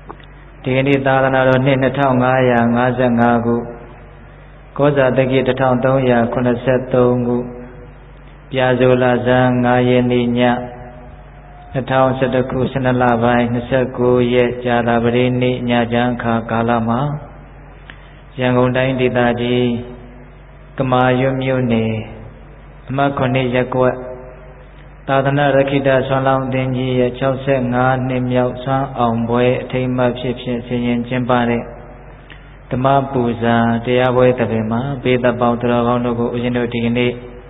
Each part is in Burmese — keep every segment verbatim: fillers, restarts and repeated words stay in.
ဒီကနေ့သာသနာတော်နှစ်နှစ်ငါးရာငါးဆယ်ငါးခုကောဇာတက္ကိတစ်ထောင်သုံးရာခုနှစ်ဆယ်သုံးခုပြာဇိုလဇန်ငါးရက်နေ့ညနှစ်ထောင်ဆယ်တစ်ခုဆယ်နှစ်လပိုင်းနှစ်ဆယ်ကိုးရက်ကြာသပတေးနေ့ညချမ်းခါကာလမှာရန်ကုန်တိုင်းဒေသကြီးကမာရွတ်မြို့နယ်အမှတ်ခုနှစ်ရပ်ကွက်သာသနာရခိတဆွမ်းလောင်းအသင်းကြီးရဲ့၆၅နှစ်မြောက်ဆွမ်းအောင်ပွဲအထိမ်းအမှတ်ဖြစ်ဖြစ်ဆင်ရင်ကျင်းပတဲ့ဓမ္မပူဇာတရားပွဲတစ်ပင်မှာဘေးသက်ပေါင်းတော်ကောင်းတို့ကိုဦးဇင်းတို့ဒီကနေ့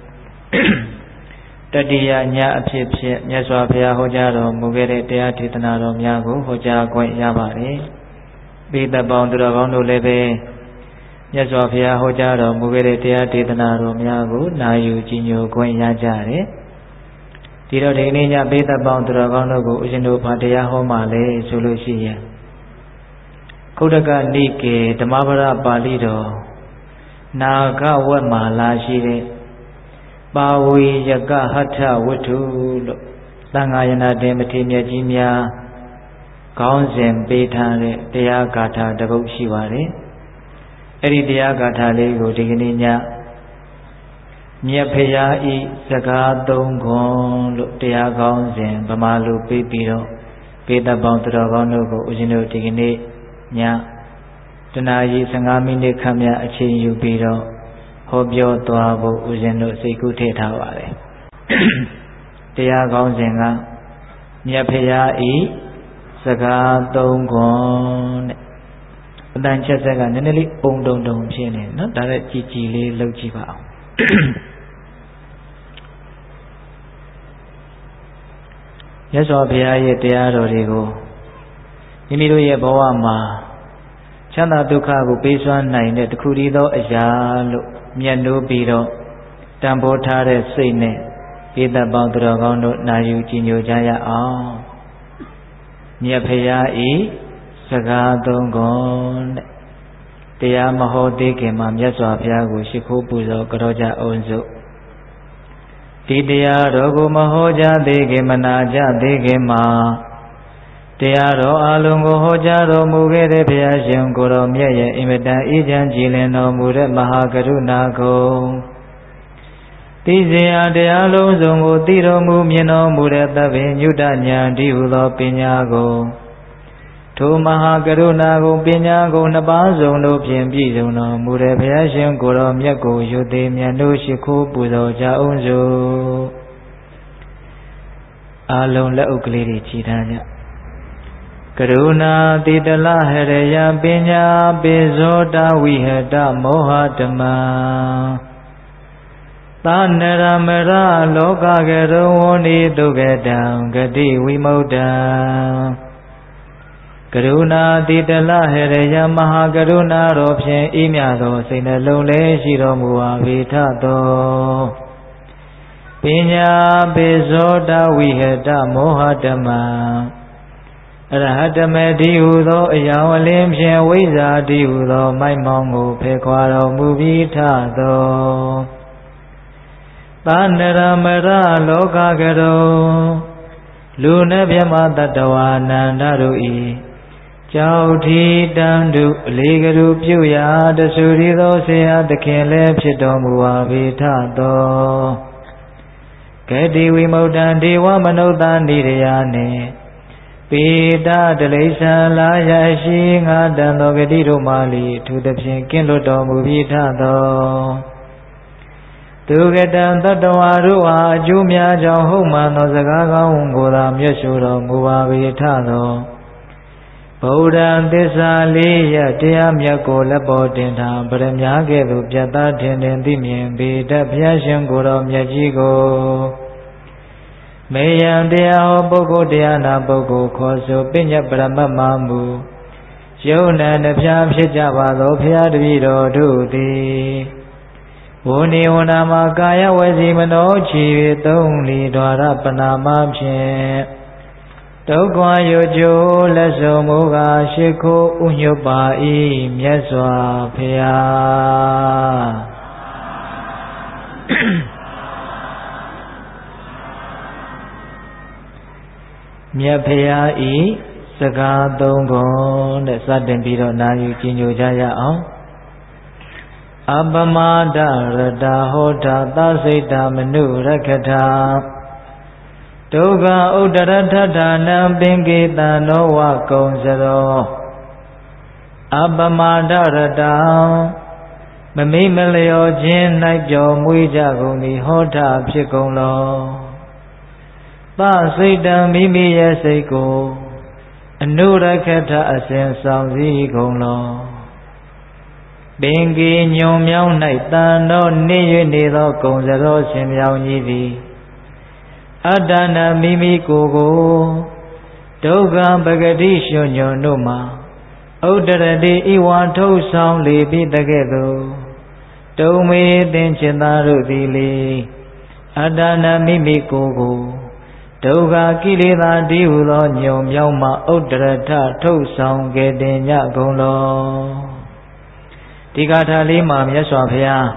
တတိယညအဖြစ်ဖြစ်မြတ်စွာဘုရားဟောကြားတော်မူခဲ့တဲ့တရားဒေသနာတော်များကိုဟောကြားခွင့်ရပါတယ်။ဘေးသက်ပေါင်းတော်ကောင်းတို့လည်းပဲမြတ်စွာဘုရားဟောကြားတော်မူခဲ့တဲ့တရားဒေသနာတော်များကိုနာယူကြည်ညိုခွင့်ရကြတယ်။ဒီတော့ဒီနေ့ညဘေးသက်ပေါင်းသူတော်ကောင်းတို့ကိုဦးဇင်းတို့ဘာတရားဟောမှလဲဆိုလို့ရှိရင်ခုတ္တကနိကေဓမ္မပဒပါဠိတော်နာဂဝတ်မှာလာရှိတဲ့ပါဝီယကဟထဝတ္ထုလို့သံဃာယနာတင်မထေရမြတ်ကြီးများခေါင်းစဉ်ပေးထားတဲ့တရားဂါထာတစ်ပုဒ်ရှိပါတယ်။အဲ့ဒီတရားဂါထာလေးကိုဒီကနေ့ညမြတ်ဖရာဤစကားသုံးခွန်းလို့တရားကောင်းစဉ်ဗမာလူပြီးပြီးတော့ဘေးသက်ပေါင်းသူတော်ကောင်းတို့ကိုဦးဇင်းတို့ဒီကနေ့ညတနာရီဆယ်ငါးမိနစ်ခန့်များအချိန်ယူပြီးတော့ဟောပြောသွားဖို့ဦးဇင်းတို့စိတ်ကူးထည့်ထားပါတယ်တရားကောင်းစဉ်ကမြတ်ဖရာဤစကားသုံးခွန်းတဲ့အတန်ချက်ဆက်ကနည်းနည်းလေးပုံတုံတုံဖြစ်နေနော်ဒါလည်းကြည်ကြည်လေးလှုပ်ကြည့်ပါအောင်မြတ်စွာဘုရားရဲ့တရားတော်တွေကိုမိမိတို့ရဲ့ဘဝမှာချမ်းသာဒုက္ခကိုပေးစွမ်းနိုင်တဲ့တခုတည်းသောအရာလို့မြတ်နိုးပြီးတော့တန်ဖိုးထားတဲ့စိတ်နဲ့ဘေးသက်ပေါင်းသူတော်ကောင်းတို့နာယူကြည်ညိုကြရအောင်မြတ်ဘုရားဤစကားသုံးခွန်းတဲ့တရားမဟောသေးခင်မှာမြတ်စွာဘုရားကိုရှိခိုးပူဇော်ကြောကြအောင်စို့ဒီတရားတော်ကိုမဟောကြားသေးခင်မနာကြသေးခင်မှာတရားတော်အလုံးကိုဟောကြားတော်မူခဲ့တဲ့ဘုရားရှင်ကိုယ်တော်မြတ်ရဲ့အင်မတန်အေးချမ်းကြည်လင်တော်မူတဲ့မဟာကရုဏာကုံသိစေအပ်တရားလုံးစုံကိုသိတော်မူမြင်တော်မူတဲ့သဗ္ဗညုတဉာဏ်ဒီဟုသောပညာကိုထိုမဟာကရုဏာကိုပညာကိုနှစ်ပါးစုံတို့ဖြင့်ပြည့်စုံတော်မူတဲ့ဘုရားရှင်ကိုယ်တော်မြတ်ကိုယုသေးမြတ်တို့ရှိခိုးပူဇော်ကြအောင်စို့အာလုံးလက်ဥကလေးတွေခြိထားကြကရုဏာတိတလဟရယပညာပိဇောတဝိဟတမောဟဓမ္မသာနရမရလောကကရုဝနိဒုက္ကတံဂတိဝိမု ക്ത ံကရုဏာတိတလဟရယမဟာကရုဏာတော်ဖြင့်အေးမြသောစိတ်နှလုံးလည်းရှိတော်မူပါပေထသောပညာပိဇောတဝိဟတမောဟဓမ္မအရဟတမေတိဟုသောအယောင်အလင်းဖြင့်ဝိဇ္ဇာတိဟုသောမိုက်မောင်းကိုဖယ်ခွာတော်မူပြီးထသောသာနရမရလောကကရုလူနှင့်မြမတတ္တဝါနန္ဒတို့ဤကြောက်ထီတန်တုအလေးကလူပြုရာတဆူရီသောဆရာသခင်လည်းဖြစ်တော်မူပါပေထသောဂတိဝိမု ക്ത ံဒေဝမနုဿာနိရယနှင့်ပေတတလိษံလာရရှိငါတန်သောဂတိတို့မှလီအထူးသဖြင့်ကင်းလွတ်တော်မူပြီးထသောသူကတံတတ္တဝါတို့အားအကျိုးများကြောင့်ဟုတ်မှန်သောစကားကောင်းကိုသာမြတ်ဆိုတော်မူပါပေထသောဗုဒ္ဓံသစ္စာလေးရတရားမြတ်ကိုလက်ပေါ်တင်ထားပရမညာကဲ့သို့ပြတ်သားထင်ထင်သိမြင်ပေတတ်ဘုရားရှင်ကိုယ်တော်မြတ်ကြီးကိုမေယံတရားဟောပုဂ္ဂိုလ်တရားနာပုဂ္ဂိုလ်ခေါ်ဆိုပညတ်ပရမတ်မှမူယုံနာနှဖျားဖြစ်ကြပါသောဘုရားတပည့်တော်တို့သည်ဝုန်နေဝနာမှာကာယဝစီမနောချီ၍သုံးလီဒွါရပနာမဖြင့်ဒုက္ခရွကျိုးလက်စုံမူကားရှိခိုးဥညွတ်ပါ၏မြတ်စွာဘုရားမြတ်ဖရာဤစစကားသုံးခွန်းတဲ့စတင်ပြီးတော့နာယူကြည်ညိုကြရအောင်အပမဒရတဟောတာသစိတ်တာမနုရခတာဒုက္ခဥဒရထထာနံပင်ကေတနောဝကုံစရောအပမဒရတံမမိမလျောခြင်း၌ပျော်မွေးကြကုန်သည်ဟောတာဖြစ်ကုန်လောသစိတ်တံမိမိရဲ့စိတ်ကိုအနုရခထအစဉ်ဆောင်စည်းကုန်လောပင်ကေညွန်မြောင်း၌တန်တော်နေ၍နေသောကုံစရောရှင်မြောင်းကြီးသည်အတ္တနာမိမိကိုယ်ကိုဒုက္ခပဂတိရွှွညွန်တို့မှာဥဒရတိဤဝါထုတ်ဆောင်လေပြီးတကဲ့သို့တုံမေသင်္ချင်သားတို့သည်လေအတ္တနာမိမိကိုယ်ကိုဒုက္ခကိလေသာတည်းဟုသောညုံမြောင်းမှဥဒရထထုတ်ဆောင်ခဲ့တင်ကြကုန်လောဒီဂါထာလေးမှာမြတ်စွာဘုရား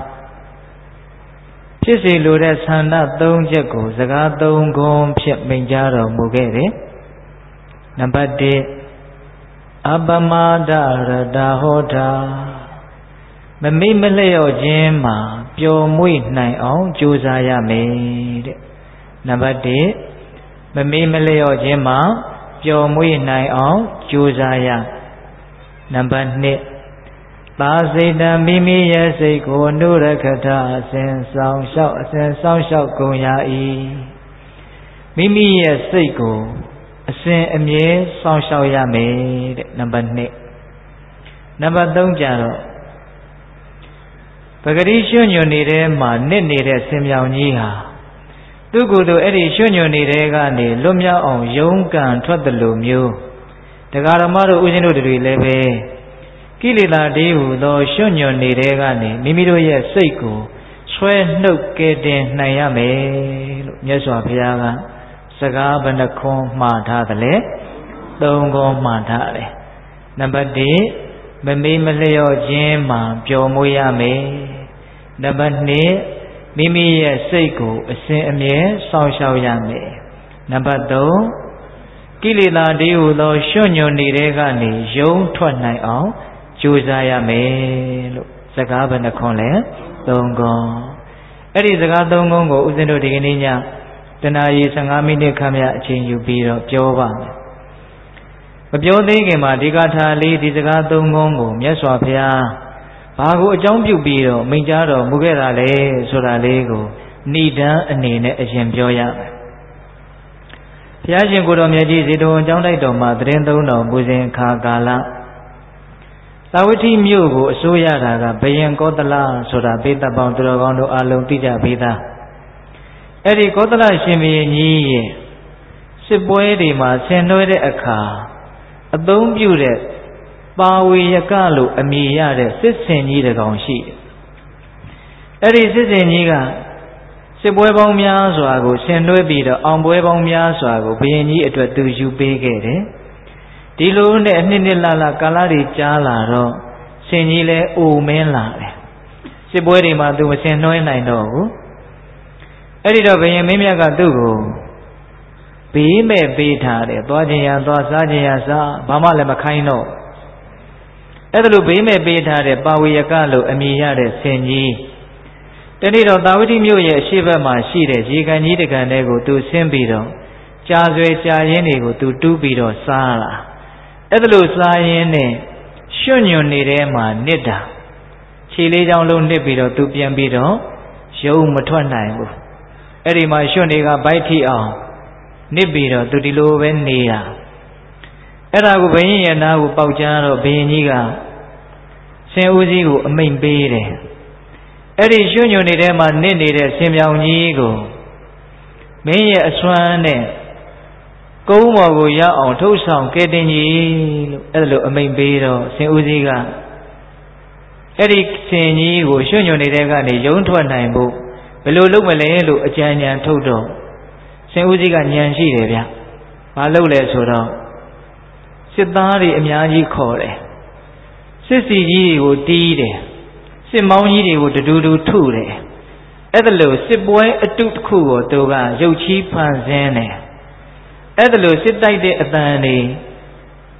ဖြစ်စေလိုတဲ့ဆန္ဒသုံးချက်ကိုစကားသုံးခုဖြင့်မိန့်ကြားတော်မူခဲ့တယ်နံပါတ်တစ်အပမဒရတဟောတာမမိမလျော့ခြင်းမှာပျော်မွေ့နိုင်အောင်ကြိုးစားရမယ်တဲ့နံပါတ်တစ်မမိမလျော့ခြင်းမှာပျော်မွေ့နိုင်အောင်ကြိုးစားရနံပါတ်နှစ်သာစိတ်တံမိမိရဲ့စိတ်ကိုနုရခထအစဉ်ဆောင်လျှောက်အစဉ်ဆောင်လျှောက်ကုန်ရ၏မိမိရဲ့စိတ်ကိုအစဉ်အမြဲဆောင်လျှောက်ရမယ်တဲ့နံပါတ်နှစ်နံပါတ်သုံးကြတော့ပဂတိရွှွညွန်နေတဲ့မှာနစ်နေတဲ့ဆင်မြောင်ကြီးဟာသူကိုယ်သူအဲ့ဒီရွှွညွန်နေတဲ့ကနေလွတ်မြောက်အောင်ယုံကန်ထွက်တယ်လို့မျိုးတရားဓမ္မတို့ဦးဇင်းတို့တွေလည်းပဲကိလေသာတည်းဟူသောရွှွညွန်နေတဲ့ကနေမိမိတို့ရဲ့စိတ်ကိုဆွဲနှုတ်ကဲတင်နိုင်ရမယ်လို့မြတ်စွာဘုရားကစကားဘယ်နှခွန်းမှားထားသလဲသုံးခွန်းမှားထားတယ်နံပါတ်တစ်မမေးမလျော့ခြင်းမှာပျော်မွေ့ရမယ်နံပါတ်နှစ်မိမိရဲ့စိတ်ကိုအစဉ်အမြဲစောင့်ရှောက်ရမယ်နံပါတ်သုံးကိလေသာတည်းဟူသောရွှွညွန်နေတဲ့ကနေယုံထွက်နိုင်အောင်ကြိုးစားရမယ်လို့စကားဘယ်နှခွန်းလဲသုံးခွန်းအဲ့ဒီစကားသုံးခွန်းကိုဦးဇင်းတို့ဒီကနေ့ညတနာရီဆယ်၅မိနစ်ခန့်မြအချိန်ယူပြီးတော့ပြောပါမယ်မပြောသေးခင်မှာဒီဂါထာလေးဒီစကားသုံးခုကိုမြတ်စွာဘုရားဘာကိုအကြောင်းပြုပြီးတော့မိန့်ကြားတော်မူခဲ့တာလဲဆိုတာလေးကိုဏိဒံအနေနဲ့အရင်ပြောရမယ်ဘုရားရှင်ကိုယ်တော်မြတ်ကြီးဇေတဝန်ကျောင်းတိုက်တော်မှာသတင်းသုံးတော်မူစဉ်အခါကာလသာဝတိမြို့ကိုအစိုးရတာကဘယင်ကောသလဆိုတာပေတပေါင်းသူတော်ကောင်းတို့အလုံးသိကြပြီးသားအဲ့ဒီကောသလရှင်ဘုရင်ကြီးရဲ့စစ်ပွဲတွေမှာဆင်နွှဲတဲ့အခါအသုံးပြုတဲ့ပါဝေယကလို့အမည်ရတဲ့စစ်စင်ကြီးတကောင်ရှိတယ်အဲ့ဒီစစ်စင်ကြီးကစစ်ပွဲပေါင်းများစွာကိုဆင်နွှဲပြီးတော့အောင်ပွဲပေါင်းများစွာကိုဘုရင်ကြီးအတွက်သူယူပေးခဲ့တယ်ဒီလိုနဲ့အနှစ်နှစ်လလကာလတွေကြာလာတော့ဆင်ကြီးလဲအိုမင်းလာတယ်စစ်ပွဲတွေမှာသူမဆင်နွှဲနိုင်တော့ဘူးအဲ့ဒီတော့ဘုရင်မင်းမြတ်ကသူ့ကိုဘေးမဲ့ပေးထားတယ်သွားခြင်းရသွားစားခြင်းရစားဘာမှလည်းမခိုင်းတော့အဲ့ဒါလိုဘေးမဲ့ပေးထားတဲ့ပါဝေယကလို့အမည်ရတဲ့ဆင်ကြီးတနေ့တော့သာဝတိမြို့ရဲ့အရှေ့ဘက်မှာရှိတဲ့ရေကန်ကြီးတကန်တွေကိုသူဆင်းပြီးတော့ကြာဆွဲကြာရင်းတွေကိုသူတူးပြီးတော့စားလာအဲ့ဒါလိုစားရင်းနဲ့ရွှွညွန်နေတဲ့မှာနစ်တာခြေလေးချောင်းလုံးနစ်ပြီးတော့သူပြန်ပြီးတော့ရုံမထွက်နိုင်ဘူးအဲ့ဒီမှာရွှွနေကဗိုက်ထိအောင်နစ်ပြီးတော့သူဒီလိုပဲနေတာအဲ့ဒါကိုဘုရင်ရဲ့နားကိုပေါက်ကြားတော့ဘုရင်ကြီးကဆင်ဦးကြီးကိုအမိန့်ပေးတယ်အဲ့ဒီရွှွညွန်နေတဲ့မှာနစ်နေတဲ့ဆင်ပြောင်ကြီးကိုမင်းရဲ့အစွမ်းနဲ့ကုန်းပေါ်ကိုရောက်အောင်ထုတ်ဆောင်ကဲတင်ကြီးလို့အဲ့လိုအမိန့်ပေးတော့ဆင်ဦးကြီးကအဲ့ဒီဆင်ကြီးကိုရွှွညွန်နေတဲ့ကနေယုံထွက်နိုင်ဖို့ဘယ်လိုလုပ်မလဲလို့အကြံဉာဏ်ထုတ်တော့ဆင်ဦးကြီးကဉာဏ်ရှိတယ်ဗျဘာလုပ်လဲဆိုတော့စစ်သားတွေအများကြီးခေါ်တယ်စစ်စီကြီးတွေကိုတီးတယ်စစ်မောင်းကြီးတွေကိုတူတူထုတယ်အဲ့ဒါလို့စစ်ပွဲအတုတစ်ခုကိုသူကရုပ်ချီးဖန်ဆင်းတယ်အဲ့ဒါလို့စစ်တိုက်တဲ့အတန်တွေ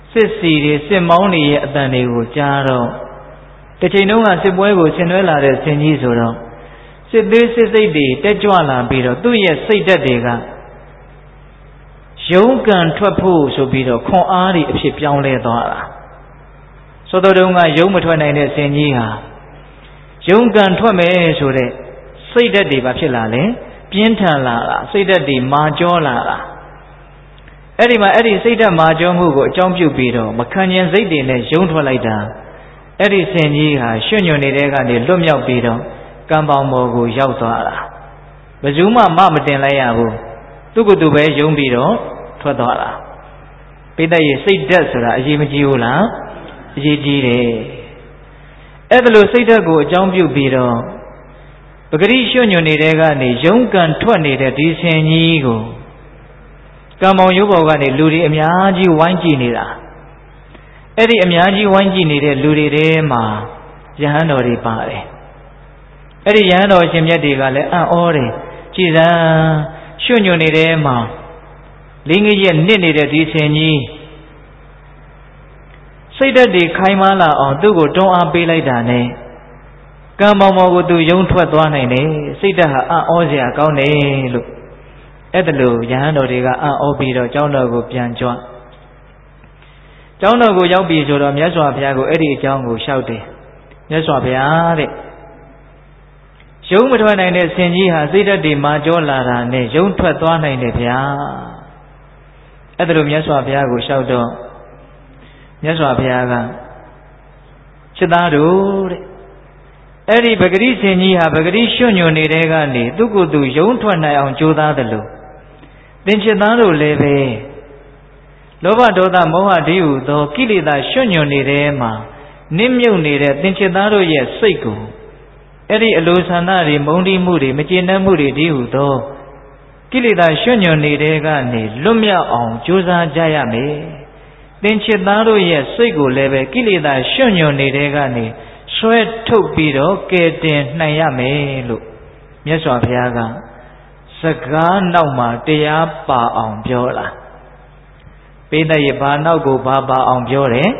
စစ်စီတွေစစ်မောင်းတွေရဲ့အတန်တွေကိုကြားတော့တစ်ချိန်လုံးကစစ်ပွဲကိုဆင်နွှဲလာတဲ့ဆင်ကြီးဆိုတော့စစ်သေးစစ်စိတ်တွေတက်ကြွလာပြီးတော့သူ့ရဲ့စိတ်ဓာတ်တွေကရုန်းကန်ထွက်ဖို့ဆိုပြီးတော့ခွန်အားတွေအဖြစ်ပြောင်းလဲသွားတာဆိုတော့တုန်းကရုန်းမထွက်နိုင်တဲ့ဆင်ကြီးဟာရုန်းကန်ထွက်မယ်ဆိုတဲ့စိတ်ဓာတ်တွေပါဖြစ်လာလေပြင်းထန်လာတာစိတ်ဓာတ်တွေမာကျောလာတာအဲ့ဒီမှာအဲ့ဒီစိတ်ဓာတ်မာကျောမှုကိုအကြောင်းပြုပြီးတော့မခံကျင်စိတ်တွေနဲ့ရုန်းထွက်လိုက်တာအဲ့ဒီဆင်ကြီးဟာရွှွညွန်နေတဲ့ကနေလွတ်မြောက်ပြီးတော့ကံပေါင်းပေါ်ကိုရောက်သွားတာဘယ်သူမှမမတင်လိုက်ရဘူးသူကသူပဲယုံပြီးတော့ထွက်သွားတာပိဋကရဲ့စိတ်ဓာတ်ဆိုတာအရေးမကြီးဘူးလားအရေးကြီးတယ်အဲ့ဒါလိုစိတ်ဓာတ်ကိုအကြောင်းပြုပြီးတော့ပဂရိရွှွညွန်နေတဲ့ကနေယုံကန်ထွက်နေတဲ့ဒီဆင်ကြီးကိုကံပေါင်းရုပ်ပေါ်ကနေလူတွေအများကြီးဝိုင်းကြည့်နေတာအဲ့ဒီအများကြီးဝိုင်းကြည့်နေတဲ့လူတွေထဲမှာယဟန်တော်တွေပါတယ်အဲ့ဒီယဟန်တော်ရှင်မြတ်တွေကလည်းအံ့ဩတယ်ကြည်စမ်းရွှွညွန်နေတဲ့မှာလင်းကြီးရဲ့နစ်နေတဲ့ဒီဆင်ကြီးစိတ်ဓာတ်တွေခိုင်မာလာအောင်သူ့ကိုတွန်းအားပေးလိုက်တာနဲ့ကံပေါင်းပေါ်ကိုသူယုံထွက်သွားနိုင်တယ်စိတ်ဓာတ်ဟာအံ့ဩစရာကောင်းတယ်လို့အဲ့ဒါလို့ယဟန်တော်တွေကအံ့ဩပြီးတော့ကျောင်းတော်ကိုပြန်ကြွကျောင်းတော်ကိုရောက်ပြီဆိုတော့မြတ်စွာဘုရားကိုအဲ့ဒီအကြောင်းကိုလျှောက်တယ်မြတ်စွာဘုရားတဲ့ယုံမထွက်နိုင်တဲ့ဆင်ကြီးဟာစိတ်ဓာတ်တွေမာကျောလာတာနဲ့ယုံထွက်သွားနိုင်တယ်ဗျာအဲ့ဒါလို့မြတ်စွာဘုရားကိုလျှောက်တော့မြတ်စွာဘုရားကချစ်သားတို့တဲ့အဲ့ဒီပဂရိဆင်ကြီးဟာပဂရိရွှွညွန်နေတဲ့ကနေသူ့ကိုယ်သူယုံထွက်နိုင်အောင်ကြိုးစားတယ်လို့သင်ချစ်သားတို့လည်းပဲလောဘဒေါသမောဟတည်းဟူသောကိလေသာရွှွညွန်နေတဲ့မှာနစ်မြုပ်နေတဲ့သင်ချစ်သားတို့ရဲ့စိတ်ကိုအဲ့ဒီအလိုဆန္ဒတွေမုန်းတီးမှုတွေမကျေနပ်မှုတွေတည်းဟူသောကိလေသာရွှွညွန်နေတဲ့ကနေလွတ်မြောက်အောင်ကြိုးစားကြရမယ်သင်ချစ်သားတို့ရဲ့စိတ်ကိုလည်းပဲကိလေသာရွှွညွန်နေတဲ့ကနေဆွဲထုတ်ပြီးတော့ကယ်တင်နိုင်ရမယ်လို့မြတ်စွာဘုရားကစကားနောက်မှာတရားပါအောင်ပြောတာပိဋကရဲ့ဘာနောက်ကိုဘာပါအောင်ပြောတယ်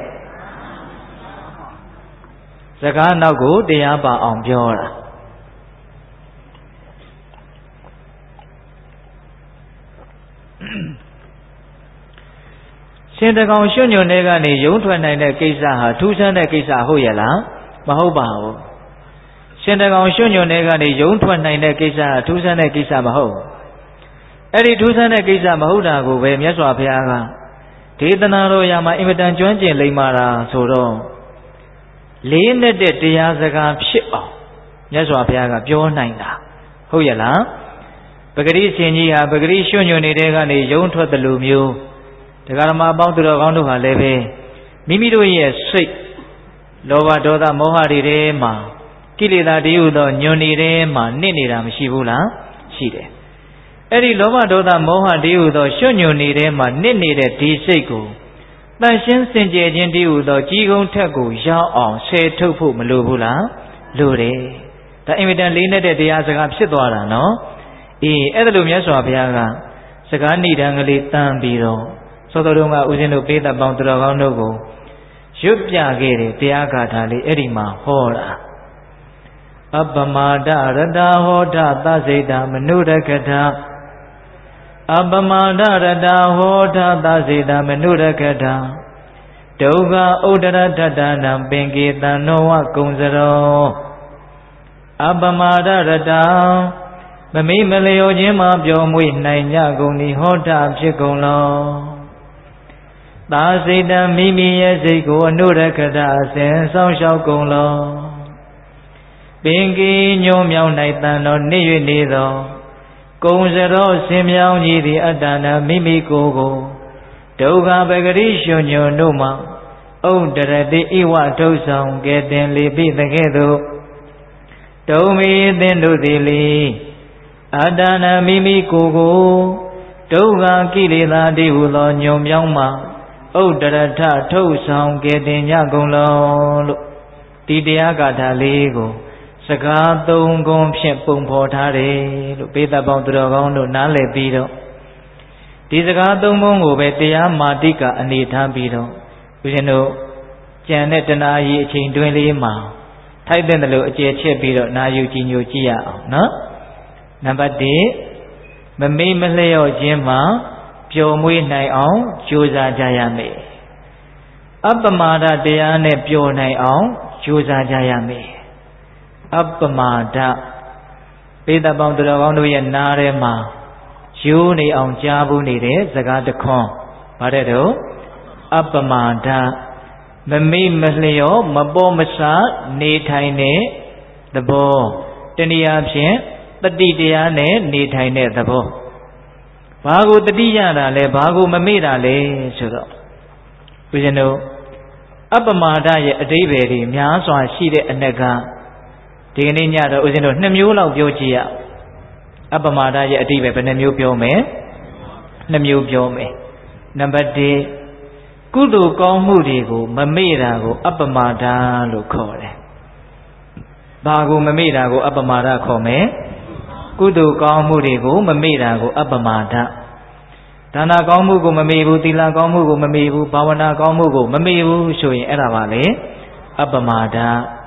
စကားနောက်ကိုတရားပါအောင်ပြောတာရှင်တကောင်ရွှွညွန်တဲ့ကနေယုံထွက်နိုင်တဲ့ကိစ္စဟာထူးဆန်းတဲ့ကိစ္စဟုတ်ရဲ့လားမဟုတ်ပါဘူးရှင်တကောင်ရွှွညွန်တဲ့ကနေယုံထွက်နိုင်တဲ့ကိစ္စဟာထူးဆန်းတဲ့ကိစ္စမဟုတ်အဲ့ဒီထူးဆန်းတဲ့ကိစ္စမဟုတ်တာကိုပဲမြတ်စွာဘုရားကဒေသနာတော်ရာမှာအင်မတန်ကျွမ်းကျင်လိမ္မာတာဆိုတော့လေးနဲ့တဲ့တရားစကားဖြစ်အောင်မြတ်စွာဘုရားကပြောနိုင်တာဟုတ်ရဲ့လားပဂရိရှင်ကြီးဟာပဂရိရွှွညွန်နေတဲ့ကနေယုံထွက်တယ်လို့မျိုးတရားဓမ္မအပေါင်းသူတော်ကောင်းတို့ဟာလည်းပဲမိမိတို့ရဲ့စိတ်လောဘဒေါသမောဟတွေထဲမှာကိလေသာတည်းဟူသောညွန်နေတဲ့မှာနစ်နေတာမရှိဘူးလားရှိတယ်အဲ့ဒီလောဘဒေါသမောဟတည်းဟူသောရွှွညွန်နေတဲ့မှာနစ်နေတဲ့ဒီစိတ်ကိုတန်ရှင်းစင်ကြယ်ခြင်းတည်းဟူသောကြီးကုန်းထက်ကိုရောက်အောင်ဆယ်ထုတ်ဖို့မလိုဘူးလားလိုတယ်ဒါအင်မတန်လေးနဲ့တဲ့တရားစကားဖြစ်သွားတာနော်အေးအဲ့ဒါလိုမြတ်စွာဘုရားကစကားဏိဒံကလေးတန်းပြီးတော့သောတော်တို့ကဦးဇင်းတို့ပေးသက်ပေါင်းသူတော်ကောင်းတို့ကိုရွတ်ပြခဲ့တဲ့တရားဂါထာလေးအဲ့ဒီမှာဟောတာအပမာဒရတဟောထသစိတမနုရကထအပမာဒရတဟောထသစိတမနုရကထဒုက္ခဥဒရထတနံပင်ကေတနောဝကုံစရောအပမာဒရတမမိမလျောခြင်းမှာပြောမွေ့နိုင်ကြကုန်သည်ဟောထဖြစ်ကုန်လောသာစိတ်တမိမိရဲ့စိတ်ကိုအနုရကထအစဉ်ဆောင်လျှောက်ကုန်လောပင်ကြီးညုံမြောင်း၌တန်တော်နေ၍နေသောကုံစရောဆင်မြောင်းကြီးသည်အတ္တနာမိမိကိုယ်ကိုဒုက္ခပဂရိရွှွညွန်တို့မှဥဒရတိဣဝထုတ်ဆောင်ကဲ့တင်လေပိတကဲ့သို့တုံမီသင်တို့သည်လေအတ္တနာမိမိကိုယ်ကိုဒုက္ခကိလေသာတည်းဟူသောညုံမြောင်းမှဥဒရထထုတ်ဆောင်ကဲ့တင်ကြကုန်လောလို့ဒီတရားဂါထာလေးကိုစကားသုံးခုဖြင့်ပုံဖော်ထားတယ်လို့ပေးသက်ပေါင်းသူတော်ကောင်းတို့နားလည်ပြီးတော့ဒီစကားသုံးခုကိုပဲတရားမာတိကအနေထားပြီးတော့ဦးဇင်းတို့ကြံတဲ့တနာရီအချိန်တွင်းလေးမှာထိုက်တဲ့လို့အကျယ်ချက်ပြီးတော့နာယူကြည်ညိုကြည့်ရအောင်နော်နံပါတ်တစ်မမေ့မလျော့ခြင်းမှာပျော်မွေ့နိုင်အောင်ကြိုးစားကြရမယ်အပ္ပမာဒတရားနဲ့ပျော်နိုင်အောင်ကြိုးစားကြရမယ်အပ္ပမာဒပိဋကပေါင်းသူတော်ကောင်းတို့ရဲ့နားထဲမှာရိုးနေအောင်ကြားဘူးနေတဲ့စကားတစ်ခွန်းဗါတဲ့တော့အပ္ပမာဒမမေ့မလျော့မပေါ်မဆနေထိုင်တဲ့သဘောတနည်းအားဖြင့်တတိတရားနဲ့နေထိုင်တဲ့သဘောဘာကိုတတိရတာလဲဘာကိုမမေ့တာလဲဆိုတော့ဦးဇင်းတို့အပ္ပမာဒရဲ့အဓိပ္ပာယ်တွေများစွာရှိတဲ့အနက်ကဒီကနေ့ညတော့ဦးဇင်းတို့နှစ်မျိုးလောက်ပြောကြည့်ရအပ္ပမာဒရဲ့အဓိပ္ပာယ်ဘယ်နှမျိုးပြောမယ်နှစ်မျိုးပြောမယ်နံပါတ်တစ်ကုသိုလ်ကောင်းမှုတွေကိုမမေ့တာကိုအပ္ပမာဒလို့ခေါ်တယ်ဘာကိုမမေ့တာကိုအပ္ပမာဒခေါ်မယ်ကုသိုလ်ကောင်းမှုတွေကိုမမေ့တာကိုအပ္ပမာဒဒါနကောင်းမှုကိုမမေ့ဘူးသီလကောင်းမှုကိုမမေ့ဘူးဘာဝနာကောင်းမှုကိုမမေ့ဘူးဆိုရင်အဲ့ဒါပါလေအပ္ပမာဒ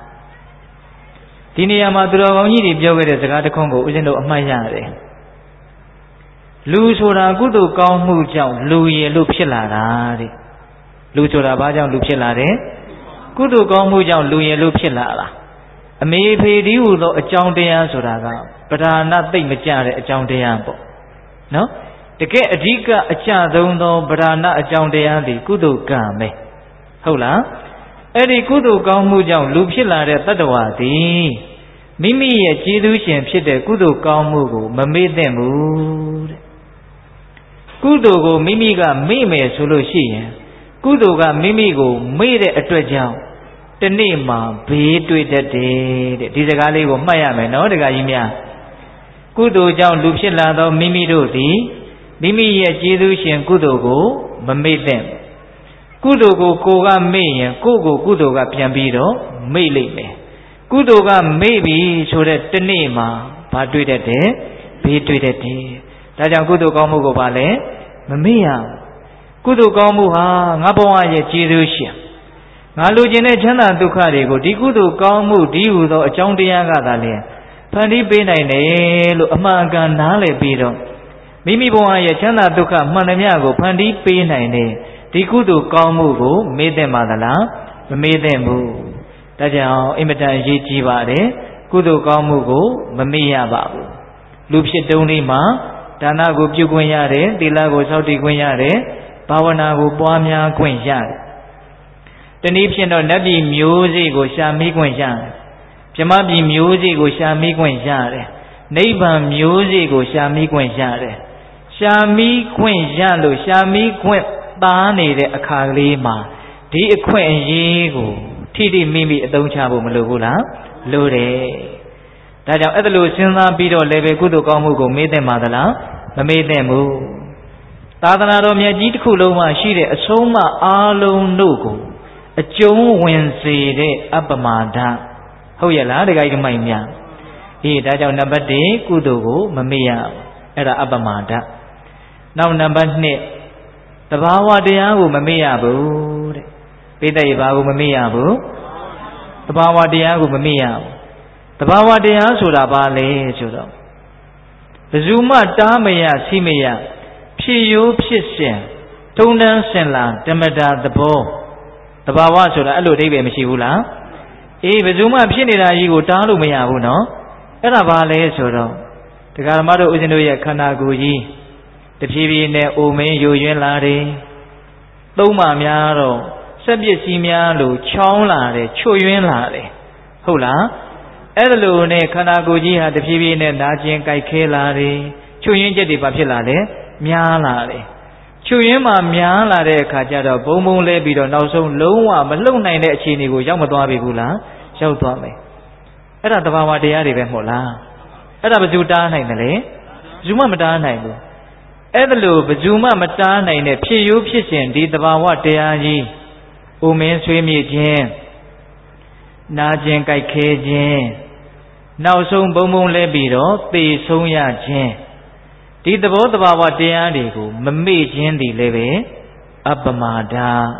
ဒီနေရာမှာသူတော်ကောင်းကြီးတွေပြောခဲ့တဲ့စကားတစ်ခုကိုဦးဇင်းတို့အမှတ်ရတယ်လူဆိုတာကုသိုလ်ကောင်းမှုကြောင့်လူရည်လို့ဖြစ်လာတာတဲ့လူဆိုတာဘာကြောင့်လူဖြစ်လာတယ်ကုသိုလ်ကောင်းမှုကြောင့်လူရည်လို့ဖြစ်လာတာအမေဖေဒီဟုသောအကြောင်းတရားဆိုတာကပဓာနသိမ့်မကြတဲ့အကြောင်းတရားပေါ့နော်တကယ်အဓိကအကျဆုံးသောပဓာနအကြောင်းတရားသည်ကုသိုလ်ကံပဲဟုတ်လားအဲ့ဒီကုသိုလ်ကောင်းမှုကြောင့်လူဖြစ်လာတဲ့တတ္တဝါသည်မိမိရဲ့ကျေးဇူးရှင်ဖြစ်တဲ့ကုသိုလ်ကောင်းမှုကိုမမေ့သင့်ဘူးတဲ့ကုသိုလ်ကိုမိမိကမေ့မယ်ဆိုလို့ရှိရင်ကုသိုလ်ကမိမိကိုမေ့တဲ့အတွက်ကြောင့်တနေ့မှာဘေးတွေ့တတ်တယ်တဲ့ဒီစကားလေးကိုမှတ်ရမယ်နော်တခါကြီးများကုသိုလ်ကြောင့်လူဖြစ်လာသောမိမိတို့သည်မိမိရဲ့ကျေးဇူးရှင်ကုသိုလ်ကိုမမေ့သင့်ကုသိုလ်ကိုကိုကမေ့ရင်ကိုယ့်ကိုကုသိုလ်ကပြန်ပြီးတော့မေ့လိမ့်မယ်ကုသိုလ်ကမေ့ပြီဆိုတဲ့တနေ့မှာဘာတွေ့တတ်တယ်ဘေးတွေ့တတ်တယ်ဒါကြောင့်ကုသိုလ်ကောင်းမှုကိုပါလဲမမေ့ရကုသိုလ်ကောင်းမှုဟာငါဘဝရဲ့ကျေးဇူးရှင်ငါလိုချင်တဲ့ချမ်းသာဒုက္ခတွေကိုဒီကုသိုလ်ကောင်းမှုဒီဟူသောအကြောင်းတရားကသာလျှင်ဖန်တီးပေးနိုင်တယ်လို့အမှန်ကန်နားလည်ပြီးတော့မိမိဘဝရဲ့ချမ်းသာဒုက္ခမှန်သမျှကိုဖန်တီးပေးနိုင်တယ်ဒီကုသိုလ်ကောင်းမှုကိုမေ့သင့်ပါသလားမမေ့သင့်ဘူးဒါကြောင့်အင်မတန်အရေးကြီးပါတယ်ကုသိုလ်ကောင်းမှုကိုမမေ့ရပါဘူးလူဖြစ်တုံးလေးမှာဒါနကိုပြုခွင့်ရတယ်သီလကိုစောင့်တည်ခွင့်ရတယ်ဘာဝနာကိုပွားများခွင့်ရတယ်တနည်းဖြင့်တော့နတ်ပြည်မျိုးစေ့ကိုရှာမိခွင့်ရတယ်ဗြဟ္မပြည်မျိုးစေ့ကိုရှာမိခွင့်ရတယ်နိဗ္ဗာန်မျိုးစေ့ကိုရှာမိခွင့်ရတယ်ရှာမိခွင့်ရလို့ရှာမိခွင့်သားနေတဲ့အခါကလေးမှာဒီအခွင့်အရေးကိုထိထိမိမိအသုံးချဖို့မလိုဘူးလားလိုတယ်ဒါကြောင့်အဲ့ဒါလို့စဉ်းစားပြီးတော့လည်းပဲကုသိုလ်ကောင်းမှုကိုမေ့သင့်ပါသလားမမေ့သင့်ဘူးသာသနာတော်မြတ်ကြီးတစ်ခုလုံးမှာရှိတဲ့အဆုံးအမအားလုံးတို့ကိုအကျုံးဝင်စေတဲ့အပ္ပမာဒဟုတ်ရဲ့လားဒကာကြီးဓမ္မကြီးများအေးဒါကြောင့်နံပါတ်တစ်ကုသိုလ်ကိုမမေ့ရအဲ့ဒါအပ္ပမာဒနောက်နံပါတ်နှစ်သဘာဝတရားကိုမမေ့ရဘူးတဲ့ပိဋကရေဘာကိုမမေ့ရဘူးသဘာဝတရားကိုမမေ့ရဘူးသဘာဝတရားဆိုတာဘာလဲဆိုတော့ဘယ်သူမှတားမရဆီးမရဖြစ်ရိုးဖြစ်စဉ်ထုံတန်းစင်လာဓမ္မတာသဘောသဘာဝဆိုတာအဲ့လိုအဓိပ္ပာယ်မရှိဘူးလားအေးဘယ်သူမှဖြစ်နေတာကြီးကိုတားလို့မရဘူးနော်အဲ့ဒါဘာလဲဆိုတော့တရားဓမ္မတို့ဦးဇင်းတို့ရဲ့ခန္ဓာကိုယ်ကြီးတဖြည်းဖြည်းနဲ့အိုမင်းယိုယွင်းလာတယ်သုံးပါများတော့စက်ပစ္စည်းများလို့ချောင်းလာတယ်ချွတ်ယွင်းလာတယ်ဟုတ်လားအဲ့ဒါလိုနဲ့ခန္ဓာကိုယ်ကြီးဟာတဖြည်းဖြည်းနဲ့နာကျင်ကြိုက်ခဲလာတယ်ချွတ်ယွင်းချက်တွေဘာဖြစ်လာလဲများလာတယ်ချွတ်ယွင်းမှများလာတဲ့အခါကျတော့ဘုံဘုံလဲပြီးတော့နောက်ဆုံးလုံးဝမလှုပ်နိုင်တဲ့အခြေအနေကိုရောက်မသွားပြီဘူးလားရောက်သွားမယ်အဲ့ဒါသဘာဝတရားတွေပဲမဟုတ်လားအဲ့ဒါဘယ်သူတားနိုင်တယ်လဲဘယ်သူမှမတားနိုင်ဘူးအဲ့ဒါလို့ဘယ်သူမှမတားနိုင်တဲ့ဖြစ်ရိုးဖြစ်စဉ်ဒီသဘာဝတရားကြီးအိုမင်းဆွေးမြေ့ခြင်းနာကျင်ကြိုက်ခဲခြင်းနောက်ဆုံးဘုံဘုံလဲပြီးတော့သေဆုံးရခြင်းဒီသဘောသဘာဝတရားတွေကိုမမေ့ခြင်းသည်လည်းပဲအပ္ပမာဒ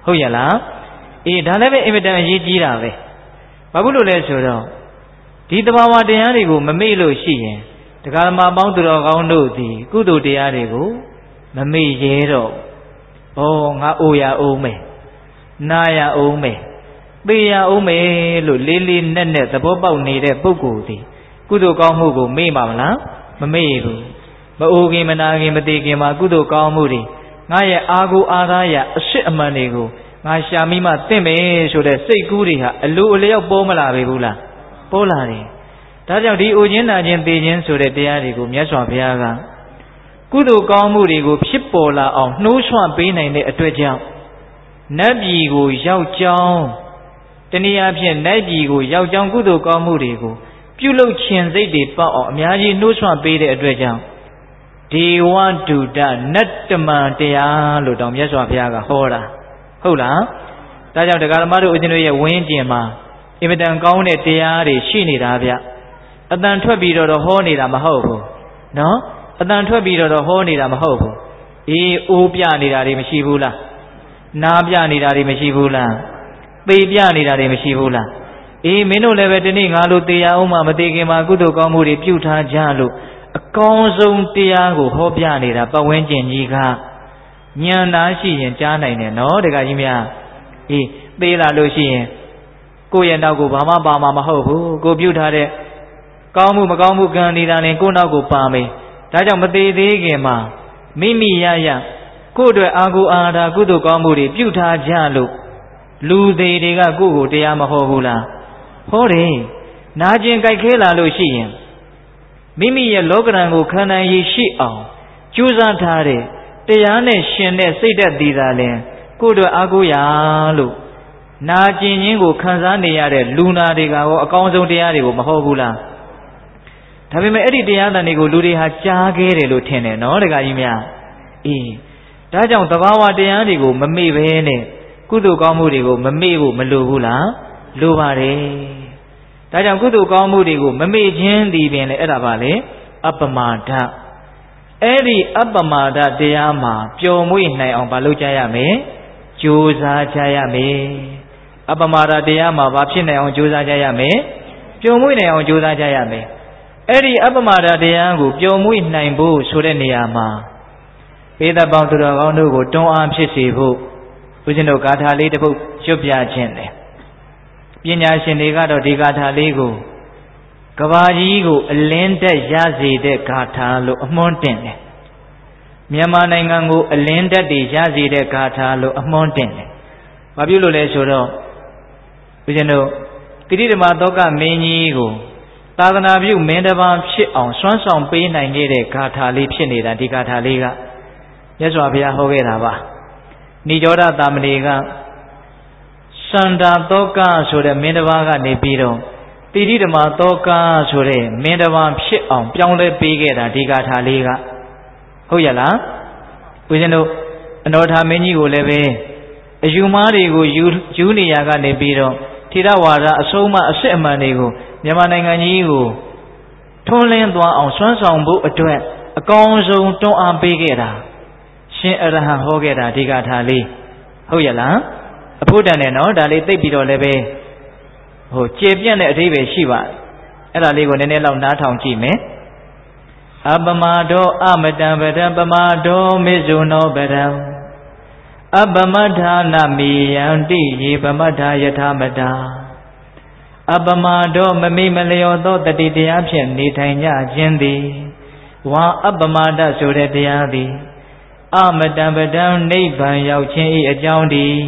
ဟုတ်ရလားအေးဒါလည်းပဲအင်မတန်အရေးကြီးတာပဲဘာဖြစ်လို့လဲဆိုတော့ဒီတဘာဝတရားတွေကိုမမေ့လို့ရှိရင်တရားဓမ္မပေါင်းသူတော်ကောင်းတို့သည်ကုသိုလ်တရားတွေကိုမမေ့ရဲတော့ဩငါအိုရအောင်မယ်နာရအောင်မယ်သေရအောင်မယ်လို့လေးလေးနက်နက်သဘောပေါက်နေတဲ့ပုဂ္ဂိုလ်သည်ကုသိုလ်ကောင်းမှုကိုမေ့ပါမလားမမေ့ဘူးမအိုခင်မနာခင်မသေးခင်မှာကုသိုလ်ကောင်းမှုတွေငါရဲ့အာကိုအာသာရအရှိအမှန်တွေကိုငါရှာမိမှသိမယ်ဆိုတဲ့စိတ်ကူးတွေဟာအလိုအလျောက်ပေါ်မလာပေဘူးလားပေါ်လာတယ်ဒါကြောင့်ဒီအိုခြင်းနာခြင်းသေခြင်းဆိုတဲ့တရားတွေကိုမြတ်စွာဘုရားကကုသိုလ်ကောင်းမှုတွေကိုဖြစ်ပေါ်လာအောင်နှိုးဆွပေးနိုင်တဲ့အတွက်ကြောင့်နတ်ပြည်ကိုရောက်ကြောင်းတနည်းအားဖြင့်နတ်ပြည်ကိုရောက်ကြောင်းကုသိုလ်ကောင်းမှုတွေကိုပြုလုပ်ခြင်းစိတ်တွေပေါက်အောင်အများကြီးနှိုးဆွပေးတဲ့အတွက်ကြောင့်ဒေဝတုဒ္ဒနတ္တမန်တရားလို့တောင်မြတ်စွာဘုရားကဟောတာဟုတ်လားဒါကြောင့်တရားဓမ္မတို့ဦးဇင်းတို့ရဲ့ဝင်းကျင်မှာအင်မတန်ကောင်းတဲ့တရားတွေရှိနေတာဗျအတန်ထွက်ပြီးတော့ဟောနေတာမဟုတ်ဘူးနော်အတန်ထွက်ပြီးတော့ဟောနေတာမဟုတ်ဘူးအေးအိုးပြနေတာတွေမရှိဘူးလားနားပြနေတာတွေမရှိဘူးလားပေပြနေတာတွေမရှိဘူးလားအေးမင်းတို့လည်းပဲဒီနေ့ငါလိုတရားအောင်မှမသေးခင်မှာကုသိုလ်ကောင်းမှုတွေပြုထားကြလို့အကောင်းဆုံးတရားကိုဟောပြနေတာပတ်ဝန်းကျင်ကြီးကဉာဏ်သားရှိရင်ကြားနိုင်တယ်နော်တခါကြီးများအေးသေးလာလို့ရှိရင်ကိုယ့်ရဲ့နောက်ကိုဘာမှပါမှာမဟုတ်ဘူးကိုပြုထားတဲ့ကောင်းမှုမကောင်းမှုကံနေတာနဲ့ကိုယ့်နောက်ကိုပါမယ်ဒါကြောင့်မသေးသေးခင်မှာမိမိရရကိုယ့်အတွက်အာကိုအာဒါကုသိုလ်ကောင်းမှုတွေပြုထားကြလို့လူသေးတွေကကိုယ့်ကိုတရားမဟောဘူးလားဟောတယ်နာကျင်ကြိုက်ခဲလာလို့ရှိရင်မိမိရဲ့လောကဓာတ်ကိုခံနိုင်ရရှိအောင်ကြိုးစားထားတဲ့တရားနဲ့ရှင်တဲ့စိတ်ဓာတ်တည်တာလဲကိုယ့်အတွက်အာကိုရာလို့နာကျင်ခြင်းကိုခံစားနေရတဲ့လူနာတွေကရောအကောင်းဆုံးတရားတွေကိုမဟောဘူးလားဒါပေမဲ့အဲ့ဒီတရားသံတွေကိုလူတွေဟာကြားခဲ့တယ်လို့ထင်တယ်နော်တခါကြီးများအေးဒါကြောင့်သဘာဝတရားတွေကိုမမေ့ဘဲနဲ့ကုသိုလ်ကောင်းမှုတွေကိုမမေ့ဖို့မလိုဘူးလားလိုပါတယ်ဒါကြောင့်ကုသိုလ်ကောင်းမှုတွေကိုမမေ့ခြင်းဒီပင်လေအဲ့ဒါပါလေအပ္ပမာဒအဲ့ဒီအပ္ပမာဒတရားမှာပျော်မွေ့နိုင်အောင်မလုပ်ကြရမယ်ကြိုးစားကြရမယ်အပ္ပမာဒတရားမှာဘာဖြစ်နိုင်အောင်ကြိုးစားကြရမယ်ပျော်မွေ့နိုင်အောင်ကြိုးစားကြရမယ်အဲ့ဒီအပ္ပမာဒတရားကိုပျော်မွေ့နိုင်ဖို့ဆိုတဲ့နေရာမှာပေသပေါင်းသူတော်ကောင်းတို့ကိုတွန်းအားဖြစ်စေဖို့ဦးဇင်းတို့ဂါထာလေးတစ်ပုဒ်ရွတ်ပြခြင်းတယ်ပညာရှင်တွေကတော့ဒီဂါထာလေးကိုကဘာကြီးကိုအလင်းတက်ရစေတဲ့ဂါထာလို့အမွှန်းတင်တယ်မြန်မာနိုင်ငံကိုအလင်းတက်တွေရစေတဲ့ဂါထာလို့အမွှန်းတင်တယ်ဘာဖြစ်လို့လဲဆိုတော့ဦးဇင်းတို့ကိရိဓမ္မသောကမင်းကြီးကိုသာသနာပြုမင်းတစ်ပါးဖြစ်အောင်စွမ်းဆောင်ပေးနိုင်ခဲ့တဲ့ဂါထာလေးဖြစ်နေတာဒီဂါထာလေးကမြတ်စွာဘုရားဟောခဲ့တာပါနိရောဓသာမဏေကစန္ဒာသောကဆိုတဲ့မင်းတစ်ပါးကနေပြီးတော့တိရိဓမ္မသောကဆိုတဲ့မင်းတစ်ပါးဖြစ်အောင်ပြောင်းလဲပေးခဲ့တာဒီဂါထာလေးကဟုတ်ရလားဦးဇင်းတို့အနောထာမင်းကြီးကိုလည်းပဲအယူမားတွေကိုယူယူနေရကနေပြီးတော့ထေရဝါဒအဆုံးအမအစစ်အမှန်တွေကိုမြန်မာနိုင်ငံကြီးကိုထွန်းလင်းသွားအောင်စွမ်းဆောင်ဖို့အတွက်အကောင်းဆုံးတွန်းအားပေးခဲ့တာရှင်အရဟံဟောခဲ့တာဒီဂါထာလေးဟုတ်ရလားအဖို့တန်တယ်နော်ဒါလေးသိပြီးတော့လည်းပဲဟိုကျေပြန့်တဲ့အဓိပ္ပာယ်ရှိပါအဲ့ဒါလေးကိုနည်းနည်းလောက်နားထောင်ကြည့်မယ်အပမဒောအမတံပဒံပမဒောမေဇုနောပဒံအပမထာနာမိယံတိယေပမထာယထာမတာအပမဒောမမိမလျောသောတတိတရားဖြင့်နေထိုင်ကြခြင်းသည်ဝါအပမဒဆိုတဲ့တရားသည်အမတံပဒံနိဗ္ဗာန်ရောက်ခြင်း၏အကြောင်းတည်း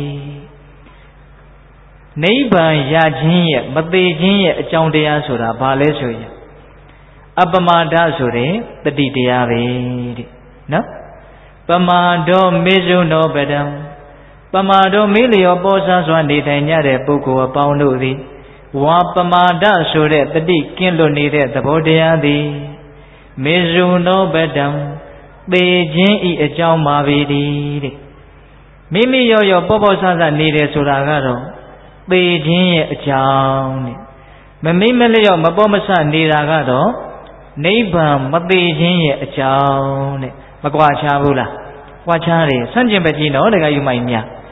နိဗ္ဗာန်ရခြင်းရဲ့မသေးခြင်းရဲ့အကြောင်းတရားဆိုတာဘာလဲဆိုရင်အပမာဒဆိုတဲ့တတိတရားပဲတဲ့နော်ပမာဒောမေဇုနောပဒံပမာဒောမေလျောပေါ်စားစွာနေထိုင်ကြတဲ့ပုဂ္ဂိုလ်အပေါင်းတို့သည်ဝါပမာဒဆိုတဲ့တတိကင်းလွတ်နေတဲ့သဘောတရားသည်မေဇုနောပဒံသေခြင်းဤအကြောင်းပါပေသည်တဲ့မိမိရောရောပေါ်ပေါ်ဆဆနေတယ်ဆိုတာကတော့သေခြင်းရဲ့အကြောင်းတဲ့မမိမလျော့မပေါ်မဆနေတာကတော့နိဗ္ဗာန်မသေးခြင်းရဲ့အကြောင်းတဲ့မကွာခြားဘူးလားကွာခြားတယ်ဆန့်ကျင်ဘက်ကြီးနော်တကယ်ယူမိုင်းများ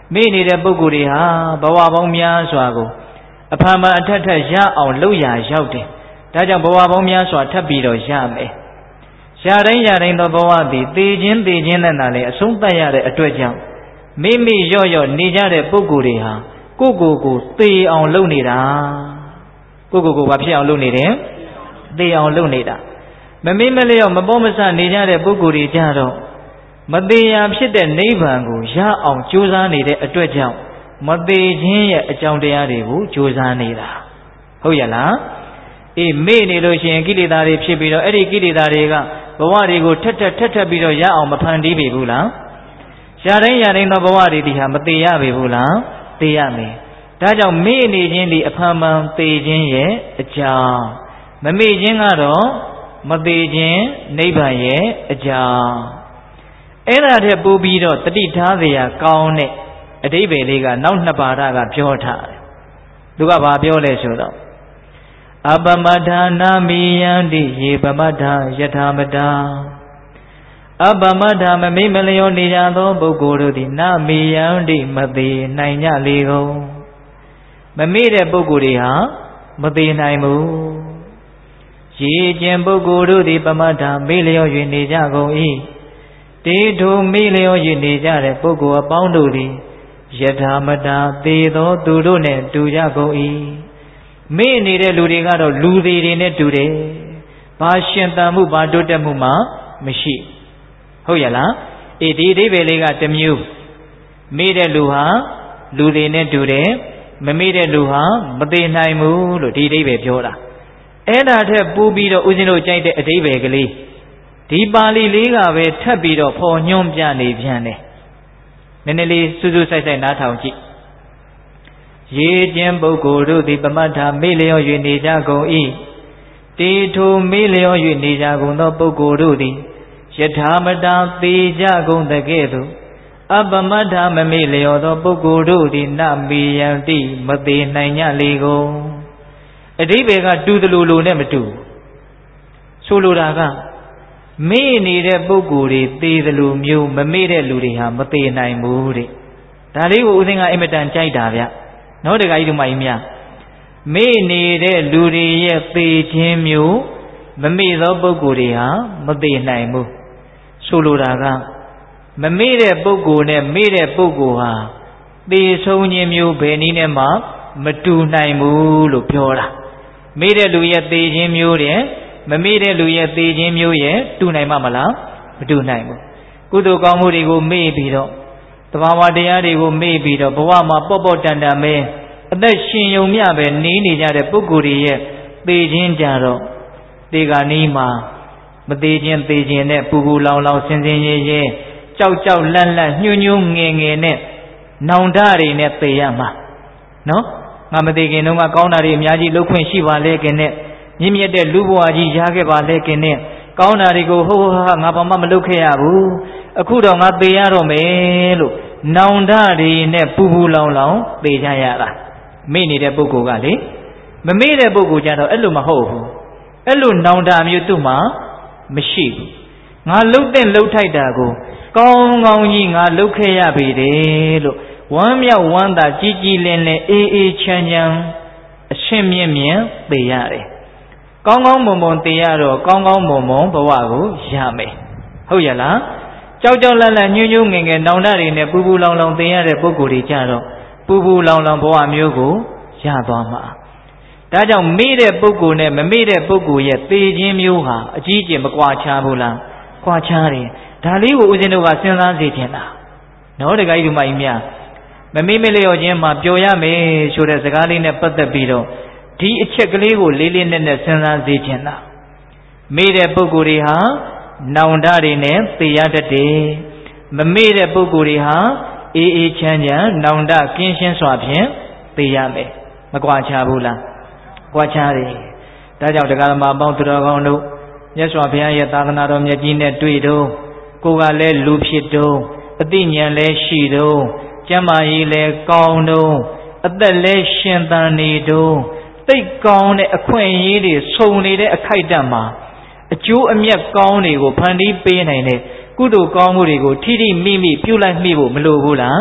မေ့နေတဲ့ပုဂ္ဂိုလ်တွေဟာဘဝပေါင်းများစွာကိုအဖန်ဖန်အထက်ထက်ရအောင်လှုပ်ရရောက်တယ်ဒါကြောင့်ဘဝပေါင်းများစွာထပ်ပြီးတော့ရမယ်ရတိုင်းရတိုင်းသောဘဝသည်သေခြင်းသေခြင်းနဲ့သာလေအဆုံးသတ်ရတဲ့အတွက်ကြောင့်မိမိရော့ရော့နေကြတဲ့ပုဂ္ဂိုလ်တွေဟာကိုယ့်ကိုယ်ကိုသေအောင်လုပ်နေတာကိုယ့်ကိုယ်ကိုဘာဖြစ်အောင်လုပ်နေတယ်သေအောင်လုပ်နေတာမမေ့မလျော့မပေါ်မဆနေကြတဲ့ပုဂ္ဂိုလ်တွေကြတော့မသေးရာဖြစ်တဲ့နိဗ္ဗာန်ကိုရအောင်ကြိုးစားနေတဲ့အတွက်ကြောင့်မသေးခြင်းရဲ့အကြောင်းတရားတွေကိုကြိုးစားနေတာဟုတ်ရဲ့လားအေးမေ့နေလို့ရှိရင်ကိလေသာတွေဖြစ်ပြီးတော့အဲ့ဒီကိလေသာတွေကဘဝတွေကိုထက်ထက်ထက်ထက်ပြီးတော့ရအောင်မဖန်တီးပေဘူးလားရတိုင်းရတိုင်းသောဘဝတွေဒီဟာမသေးရပေဘူးလားသေရမယ်ဒါကြောင့်မေ့နေခြင်းဒီအဖန်ဖန်သေခြင်းရဲ့အကြောင်းမမေ့ခြင်းကတော့မသေးခြင်းနိဗ္ဗာန်ရဲ့အကြောင်းအဲ့ဒါတည်းပို့ပြီးတော့တတိထားเสียကောင်းတဲ့အဓိပ္ပာယ်လေးကနောက်နှစ်ပါးကပြောထားတယ်သူကဘာပြောလဲဆိုတော့အပမထာနာမိယံတိယေပမထာယထာမတာအပမထာမမိမလျောနေကြသောပုဂ္ဂိုလ်တို့သည်နာမိယံတိမသေးနိုင်ကြလေကုန်မမေ့တဲ့ပုဂ္ဂိုလ်တွေဟာမသေးနိုင်ဘူးရေကျင်ပုဂ္ဂိုလ်တို့သည်ပမထာမေ့လျော၍နေကြကုန်၏တေထုမေ့လျော၍နေကြတဲ့ပုဂ္ဂိုလ်အပေါင်းတို့သည်ယထာမတာသေသောသူတို့နဲ့တူကြကုန်၏မေ့နေတဲ့လူတွေကတော့လူသေးတွေနဲ့တူတယ်ဘာရှင်သန်မှုဘာတိုးတက်မှုမှမရှိဟုတ်ရဲ့လားအေးဒီအဓိပ္ပာယ်လေးကတစ်မျိုးမေ့တဲ့လူဟာလူသေးနဲ့တူတယ်မမေ့တဲ့လူဟာမသေးနိုင်ဘူးလို့ဒီအဓိပ္ပာယ်ပြောတာအဲ့ဒါထက်ပိုပြီးတော့ဦးဇင်းတို့ကြိုက်တဲ့အဓိပ္ပာယ်ကလေးဒီပါဠိလေးကပဲထပ်ပြီးတော့ဖော်ညွှန်းပြနေပြန်တယ်နည်းနည်းလေးစူးစူးဆိုင်ဆိုင်နားထောင်ကြည့်ရေကျင်ပုဂ္ဂိုလ်တို့သည်ပမတ္ထမေ့လျော၍နေကြကုန်၏တေထိုမေ့လျော၍နေကြကုန်သောပုဂ္ဂိုလ်တို့သည်ယထာမတာသေကြကုန်သကဲ့သို့အပမတ္ထမမေ့လျောသောပုဂ္ဂိုလ်တို့သည်နမေယံတိမသေးနိုင်ကြလေကုန်အဓိပ္ပာယ်ကတူတယ်လို့လို့နဲ့မတူဆိုလိုတာကမေ့နေတဲ့ပုဂ္ဂိုလ်တွေသေတယ်လို့မျိုးမမေ့တဲ့လူတွေဟာမသေနိုင်ဘူးတဲ့ဒါလေးကိုဦးစင်းကအင်မတန်ကြိုက်တာဗျနော်တခါကြီးတို့မကြီးများမေ့နေတဲ့လူတွေရဲ့သေခြင်းမျိုးမမေ့သောပုဂ္ဂိုလ်တွေဟာမသေနိုင်ဘူးဆိုလိုတာကမမေ့တဲ့ပုဂ္ဂိုလ်နဲ့မေ့တဲ့ပုဂ္ဂိုလ်ဟာသေဆုံးခြင်းမျိုးဘယ်နည်းနဲ့မှမတူနိုင်ဘူးလို့ပြောတာမေ့တဲ့လူရဲ့သေခြင်းမျိုးတဲ့မမေ့တဲ့လူရဲ့သေခြင်းမျိုးရဲ့တူနိုင်မှာမလားမတူနိုင်ဘူးကုသိုလ်ကောင်းမှုတွေကိုမေ့ပြီးတော့သဘာဝတရားတွေကိုမေ့ပြီးတော့ဘဝမှာပေါ့ပေါ့တန်တန်ပဲအသက်ရှင်ယုံမျှပဲနေနေကြတဲ့ပုဂ္ဂိုလ်တွေရဲ့သေခြင်းကြတော့သေကနီးမှာမသေးခြင်းသေခြင်းနဲ့ပူပူလောင်လောင်ဆင်းဆင်းရဲရဲကြောက်ကြောက်လန့်လန့်ညှို့ညှို့ငယ်ငယ်နဲ့နောင်တတွေနဲ့သေရမှာနော်ငါမသေးခင်တုန်းကကောင်းတာတွေအများကြီးလုပ်ခွင့်ရှိပါလေခင်နဲ့မြင့်မြတ်တဲ့လူဘဝကြီးရခဲ့ပါလေခင်နဲ့ကောင်းတာတွေကိုဟိုးဟာငါဘာမှမလုပ်ခဲ့ရဘူးအခုတော့ငါသေရတော့မယ်လို့နောင်တတွေနဲ့ပူပူလောင်လောင်သေကြရတာမေ့နေတဲ့ပုဂ္ဂိုလ်ကလေမမေ့တဲ့ပုဂ္ဂိုလ်ကြတော့အဲ့လိုမဟုတ်ဘူးအဲ့လိုနောင်တမျိုးသူ့မှာမရှိဘူးငါလှုပ်တဲ့လှုပ်ထိုက်တာကိုကောင်းကောင်းကြီးငါလှုပ်ခဲ့ရပြီတယ်လို့ဝမ်းမြောက်ဝမ်းသာကြီးကြီးလင်းလင်းအေးအေးချမ်းချမ်းအရှင်းမြင့်မြင့်သေရတယ်ကောင်းကောင်းမွန်မွန်သေရတော့ကောင်းကောင်းမွန်မွန်ဘဝကိုရမယ်ဟုတ်ရဲ့လားကြောက်ကြောက်လန့်လန့်ညှို့ညှို့ငယ်ငယ်နောင်တတွေနဲ့ပူပူလောင်လောင်သေရတဲ့ပုဂ္ဂိုလ်တွေကြတော့ပူပူလောင်လောင်ဘဝမျိုးကိုရသွားမှာဒါကြောင့်မေ့တဲ့ပုဂ္ဂိုလ်နဲ့မမေ့တဲ့ပုဂ္ဂိုလ်ရဲ့သေခြင်းမျိုးဟာအကြီးကျယ်မကွာခြားဘူးလားကွာခြားတယ်ဒါလေးကိုဦးဇင်းတို့ကစဉ်းစားစေချင်တာနော်တခါကြီးဒီမကြီးများမမေ့မလျော့ခြင်းမှာပျော်ရမယ်ဆိုတဲ့စကားလေးနဲ့ပတ်သက်ပြီးတော့ဒီအချက်ကလေးကိုလေးလေးနက်နက်စဉ်းစားစေချင်တာမေ့တဲ့ပုဂ္ဂိုလ်တွေဟာနောင်တတွေနဲ့သေရတတ်တယ်မမေ့တဲ့ပုဂ္ဂိုလ်တွေဟာအေးအေးချမ်းချမ်းနောင်တကင်းရှင်းစွာဖြင့်သေရမယ်မကွာခြားဘူးလားကွာခြားတယ်ဒါကြောင့်တရားဓမ္မပေါင်းသူတော်ကောင်းတို့မြတ်စွာဘုရားရဲ့သာသနာတော်မြတ်ကြီးနဲ့တွေ့တော့ကိုယ်ကလည်းလူဖြစ်တော့အသိဉာဏ်လည်းရှိတော့ကျမ်းမာရေးလည်းကောင်းတော့အသက်လည်းရှင်သန်နေတော့သိကောင်းတဲ့အခွင့်အရေးတွေစုံနေတဲ့အခိုက်အတန့်မှာအကျိုးအမြတ်ကောင်းတွေကိုဖန်တီးပေးနိုင်တဲ့ကုသိုလ်ကောင်းမှုတွေကိုထိထိမိမိပြုလိုက်မိဖို့မလိုဘူးလား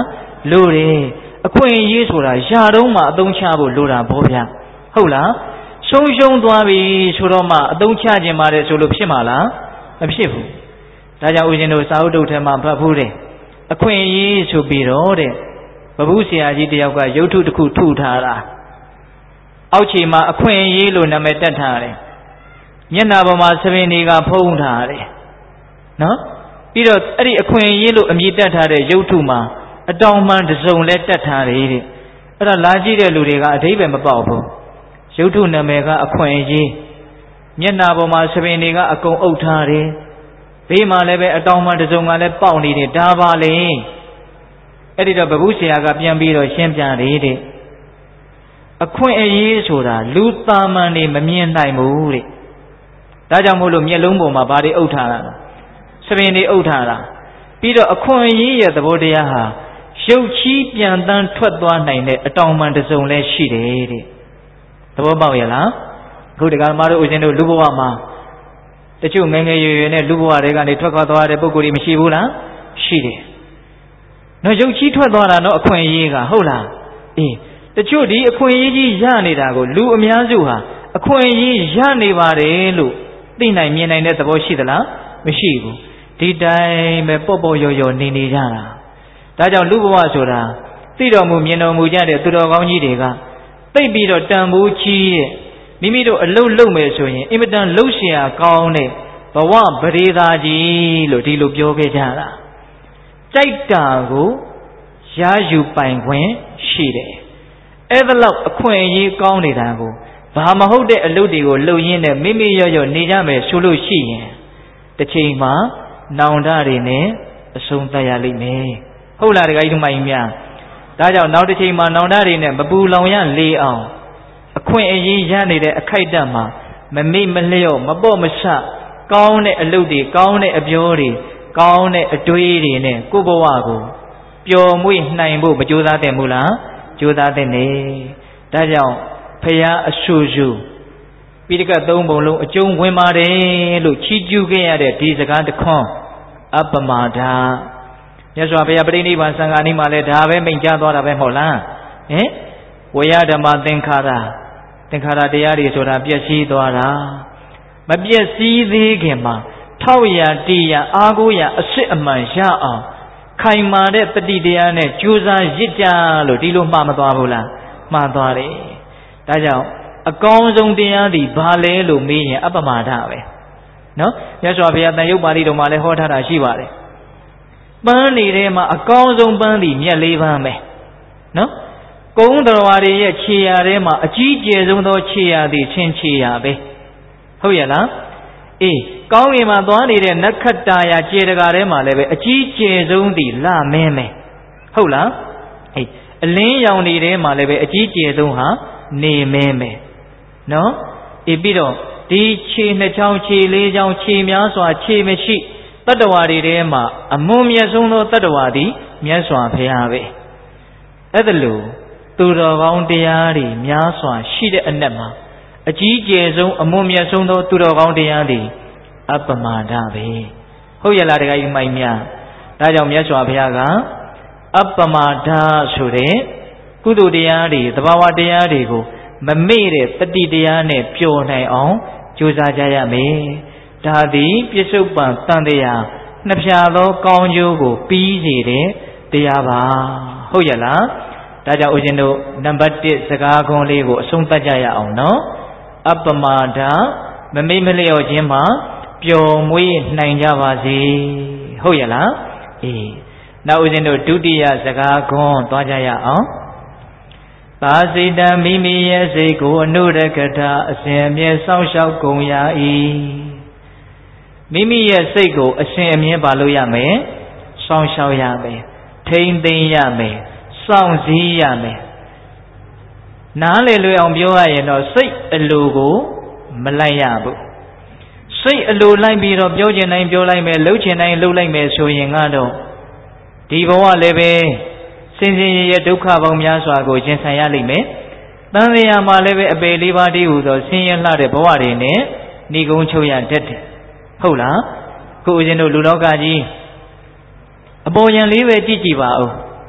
လိုတယ်အခွင့်အရေးဆိုတာယာတုံးမှာအသုံးချဖို့လိုတာပေါ့ဗျာဟုတ်လားဆုံးရှုံးသွားပြီဆိုတော့မှအသုံးချခြင်းပါတယ်ဆိုလို့ဖြစ်မှာလားမဖြစ်ဘူးဒါကြောင့်ဦးဇင်းတို့စာအုပ်တုပ်ထဲမှာဖတ်ဖူးတယ်အခွင့်အရေးဆိုပြီးတော့တဲ့ဘဘူးဆရာကြီးတယောက်ကရုပ်ထုတစ်ခုထုထားတာအောက်ခြေမှာအခွင့်အရေးလို့နာမည်တက်ထားတယ်မျက်နှာပေါ်မှာသပင်တွေကဖုံးထားတယ်နော်ပြီးတော့အဲ့ဒီအခွင့်အရေးလို့အမည်တက်ထားတဲ့ရုပ်ထုမှာအတောင်မှန်တစ်စုံလဲတက်ထားတယ်တဲ့အဲ့ဒါလာကြည့်တဲ့လူတွေကအဓိပ္ပာယ်မပေါက်ဘူးရုပ်ထုနာမည်ကအခွင့်အရေးမျက်နှာပေါ်မှာသပင်တွေကအကုန်အုပ်ထားတယ်ဘေးမှာလည်းပဲအတောင်မှန်တစ်စုံကလည်းပေါက်နေတယ်ဒါပါလေအဲ့ဒီတော့ဘဘူးဆရာကပြန်ပြီးတော့ရှင်းပြတယ်တဲ့အခွင့်အရေးဆိုတာလူသားမှန်နေမမြင်နိုင်ဘူးတဲ့ဒါကြောင့်မို့လို့မျက်လုံးပေါ်မှာဘာတွေအုပ်ထားတာလဲသပင်တွေအုပ်ထားတာပြီးတော့အခွင့်အရေးရဲ့သဘောတရားဟာရုပ်ချီးပြန်တန်းထွက်သွားနိုင်တဲ့အတောင်မှန်တစ်စုံလည်းရှိတယ်တဲ့သဘောပေါက်ရဲ့လားအခုဒီကမားတို့ဦးဇင်းတို့လူဘဝမှာတချို့ငယ်ငယ်ရွယ်ရွယ်နဲ့လူဘဝတွေကနေထွက်ခွာသွားတဲ့ပုံကိုယ်တွေမရှိဘူးလားရှိတယ်နော်ရုပ်ချီးထွက်သွားတာနော်အခွင့်အရေးကဟုတ်လားအေးတချို့ဒီအခွင့်အရေးကြီးရနေတာကိုလူအများစုဟာအခွင့်အရေးရနေပါတယ်လို့သိနိုင်မြင်နိုင်တဲ့သဘောရှိသလားမရှိဘူးဒီတိုင်းပဲပေါ့ပေါ့ရော်ရော်နေနေကြတာဒါကြောင့်လူဘဝဆိုတာသိတော်မူမြင်တော်မူကြတဲ့သူတော်ကောင်းကြီးတွေကသိပြီးတော့တန်ဖိုးကြီးတဲ့မိမိတို့အလုတ်လုတ်မယ်ဆိုရင်အင်မတန်လှုပ်ရှားကောင်းတဲ့ဘဝပရိသာကြီးလို့ဒီလိုပြောခဲ့ကြတာကြိုက်တာကိုရယူပိုင်ခွင့်ရှိတယ်အဲ့ဒါလောက်အခွင့်အရေးကောင်းနေတာကိုဘာမဟုတ်တဲ့အလုပ်တွေကိုလုပ်ရင်းနဲ့မိမိရော့ရော့နေကြမယ်ဆိုလို့ရှိရင်တစ်ချိန်မှာနောင်တတွေနဲ့အဆုံးသတ်ရလိမ့်မယ်ဟုတ်လားတခါကြီးတို့မိုင်းများဒါကြောင့်နောက်တစ်ချိန်မှာနောင်တတွေနဲ့မပူလောင်ရလေအောင်အခွင့်အရေးရနေတဲ့အခိုက်အတန့်မှာမမေ့မလျော့မပေါ့မဆကောင်းတဲ့အလုပ်တွေကောင်းတဲ့အပြောတွေကောင်းတဲ့အတွေးတွေနဲ့ကိုယ့်ဘဝကိုပျော်မွေ့နိုင်ဖို့မကြိုးစားသင့်ဘူးလားကြိုးစားသင့်တယ်ဒါကြောင့်ဖရာအဆူဆူပိဋကတ်သုံးပုံလုံးအကျုံးဝင်ပါတယ်လို့ချီးကျူးခဲ့ရတဲ့ဒီစကားတခွန်းအပမာဒမြတ်စွာဘုရားပြိဋိနိဗ္ဗာန်စံဃာနီးမှာလည်းဒါပဲမိန့်ကြားသွားတာပဲမဟုတ်လားဟင်ဝေယဓမ္မသင်္ခါရသင်္ခါရတရားတွေဆိုတာပျက်စီးသွားတာမပျက်စီးသေးခင်မှာထောက်ရတီးရအားကိုးရအစစ်အမှန်ရအောင်ခိုင်မာတဲ့တတိတရားနဲ့ကြိုးစားရစ်ကြလို့ဒီလိုမှားမသွားဘူးလားမှားသွားတယ်ဒါကြောင့်အကောင်းဆုံးတရားသည်ဘာလဲလို့မေးရင်အပမာဒပဲနော်မြတ်စွာဘုရားတန်ရုပ်ပါဠိတော်မှာလည်းဟောထားတာရှိပါတယ်ပန်းနေတဲ့မှာအကောင်းဆုံးပန်းသည်မြက်လေးပန်းပဲနော်ကုန်းတော်ဝါတွေရဲ့ခြေရာထဲမှာအကြီးကျယ်ဆုံးသောခြေရာသည်ချင်းခြေရာပဲဟုတ်ရဲ့လားအေးကောင်းကင်မှာသွားနေတဲ့နက္ခတ္တရာခြေတကာထဲမှာလည်းပဲအကြီးကျယ်ဆုံးသည်လမင်းပဲဟုတ်လားအေးအလင်းရောင်တွေထဲမှာလည်းပဲအကြီးကျယ်ဆုံးဟာနေမင်းပဲနော်အေးပြီးတော့ဒီခြေနှစ်ချောင်းခြေလေးချောင်းခြေများစွာခြေမရှိတတ္တဝါတွေထဲမှာအမွန်မြတ်ဆုံးသောတတ္တဝါသည်မြတ်စွာဘုရားပဲအဲ့ဒါလို့သူတော်ကောင်းတရားတွေများစွာရှိတဲ့အနက်မှာအကြီးကျယ်ဆုံးအမွန်မြတ်ဆုံးသောသူတော်ကောင်းတရားသည်အပမာဒပဲဟုတ်ရဲ့လားတခါကြီးမိုင်များဒါကြောင့်မြတ်စွာဘုရားကအပမာဒဆိုတဲ့ကုသိုလ်တရားတွေသဘာဝတရားတွေကိုမမေ့တဲ့တတိတရားနဲ့ပျော်နိုင်အောင်ကြိုးစားကြရမယ်ဒါသည်ပြစ္ဆုတ်ပံတန်တရားနှစ်ဖြာသောကောင်းကျိုးကိုပြီးစေတဲ့တရားပါဟုတ်ရဲ့လားဒါကြောင့်ဦးဇင်းတို့နံပါတ်တစ်စကားခွန်းလေးကိုအဆုံးသတ်ကြရအောင်နော်အပမာဒမမေ့မလျော့ခြင်းမှာပျော်မွေ့နိုင်ကြပါစေဟုတ်ရဲ့လားအေးနောက်ဦးဇင်းတို့ဒုတိယစကားခွန်းသွားကြရအောင်သာစိတံမိမိရဲ့စိတ်ကိုအနုရကထာအစဉ်အမြဲစောင့်ရှောက်ကုန်ရ၏မိမိရဲ့စိတ်ကိုအစဉ်အမြဲပါလို့ရမယ်စောင့်ရှောက်ရမယ်ထိမ့်သိမ်းရမယ်စောင့်စည်းရမယ်နားလေလွယ်အောင်ပြောရရင်တော့စိတ်အလိုကိုမလိုက်ရဘူးစိတ်အလိုလိုက်ပြီးတော့ပြောချင်တိုင်းပြောလိုက်မယ်လှုပ်ချင်တိုင်းလှုပ်လိုက်မယ်ဆိုရင်ကတော့ဒီဘဝလည်းပဲစင်စင်ရရဒုက္ခပေါင်းများစွာကိုရင်ဆိုင်ရလိမ့်မယ်။တန်လျာမှာလည်းပဲအပေလေးပါးတည်းဟူသောဆင်းရဲလှတဲ့ဘဝတွေနဲ့ဏိကုံချုပ်ရတတ်တယ်။ဟုတ်လား။ခုဦးဇင်းတို့လူလောကကြီးအပေါ်ယံလေးပဲကြည့်ကြည့်ပါဦး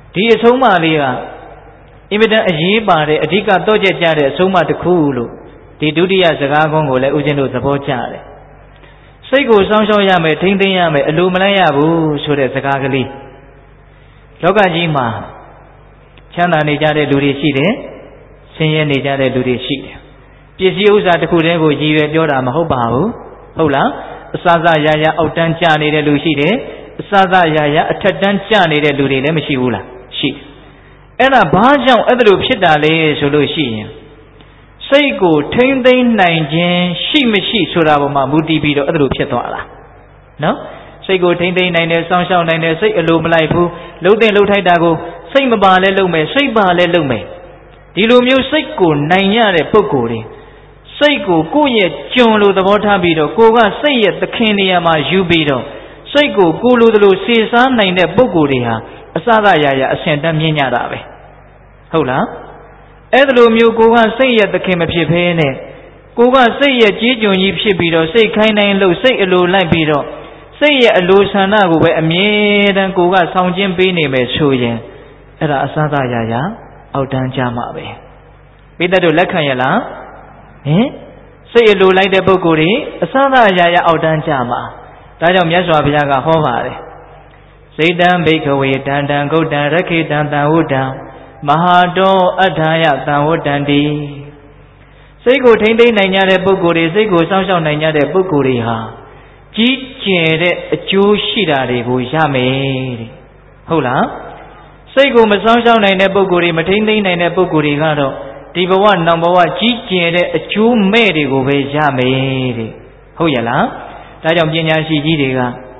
ဒီအဆုံးအမလေးကအင်မတန်အရေးပါတဲ့အဓိကတော့ချက်ကြတဲ့အဆုံးအမတစ်ခုလို့ဒီဒုတိယစကားကုန်းကိုလည်းဦးဇင်းတို့သဘောကျတယ်စိတ်ကိုစောင့်ရှောက်ရမယ်ထိမ့်သိမ်းရမယ်အလိုမလိုက်ရဘူးဆိုတဲ့စကားကလေးလောကကြီးမှာချမ်းသာနေကြတဲ့လူတွေရှိတယ်ဆင်းရဲနေကြတဲ့လူတွေရှိတယ်ပစ္စည်းဥစ္စာတစ်ခုတည်းကိုရည်ရွယ်ပြောတာမဟုတ်ပါဘူးဟုတ်လားအစစရာရာအောက်တန်းကျနေတဲ့လူရှိတယ်အစစရာရာအထက်တန်းကျနေတဲ့လူတွေလည်းမရှိဘူးလားရှိအဲ့ဒါဘာကြောင့်အဲ့ဒါလိုဖြစ်တာလဲဆိုလို့ရှိရင်စိတ်ကိုထိမ့်သိမ်းနိုင်ခြင်းရှိမရှိဆိုတာပေါ်မှာမူတည်ပြီးတော့အဲ့ဒါလိုဖြစ်သွားတာနော်စိတ်ကိုထိမ့်သိမ်းနိုင်တယ်စောင့်ရှောက်နိုင်တယ်စိတ်အလိုမလိုက်ဘူးလှုပ်တဲ့လှုပ်ထိုက်တာကိုစိတ်မပါလဲလုပ်မယ်စိတ်ပါလဲလုပ်မယ်ဒီလိုမျိုးစိတ်ကိုနိုင်ရတဲ့ပုဂ္ဂိုလ်တွေစိတ်ကိုကိုယ့်ရဲ့ကျွန်လိုသဘောထားပြီးတော့ကိုကစိတ်ရဲ့သခင်နေရာမှာယူပြီးတော့စိတ်ကိုကိုလိုသလိုစေစားနိုင်တဲ့ပုဂ္ဂိုလ်တွေဟာအစသာရရအရှင်တန်းမြင်ကြတာပဲဟုတ်လားအဲ့ဒါလိုမျိုးကိုကစိတ်ရဲ့သခင်မဖြစ်ဘဲနဲ့ကိုကစိတ်ရဲ့ကြီးကျွန်ကြီးဖြစ်ပြီးတော့စိတ်ခိုင်းတိုင်းလို့စိတ်အလိုလိုက်ပြီးတော့စိတ်ရဲ့အလိုဆန္ဒကိုပဲအမြဲတမ်းကိုကဆောင်ကျင်းပေးနေမယ်ဆိုရင်အဲ့ဒါအစသာရရအောက်တန်းကြမှာပဲပိဿတို့လက်ခံရလားဟင်စိတ်အလိုလိုက်တဲ့ပုဂ္ဂိုလ်တွေအစသာရရအောက်တန်းကြမှာဒါကြောင့်မြတ်စွာဘုရားကဟောပါတယ်စိတ်တံဘိက္ခဝေတံတံဂုတ်တံရခိတံတံဝုတံမဟာတောအထာယတံဝတ္တန္တိစိတ်ကိုထိမ့်သိမ်းနိုင်ကြတဲ့ပုဂ္ဂိုလ်တွေစိတ်ကိုစောင့်ရှောက်နိုင်ကြတဲ့ပုဂ္ဂိုလ်တွေဟာကြီးကျယ်တဲ့အကျိုးရှိတာတွေကိုရမယ်တဲ့ဟုတ်လားစိတ်ကိုမစောင့်ရှောက်နိုင်တဲ့ပုဂ္ဂိုလ်တွေမထိမ့်သိမ်းနိုင်တဲ့ပုဂ္ဂိုလ်တွေကတော့ဒီဘဝနောင်ဘဝကြီးကျယ်တဲ့အကျိုးမဲ့တွေကိုပဲရမယ်တဲ့ဟုတ်ရဲ့လားဒါကြောင့်ပညာရှိကြီးတွေ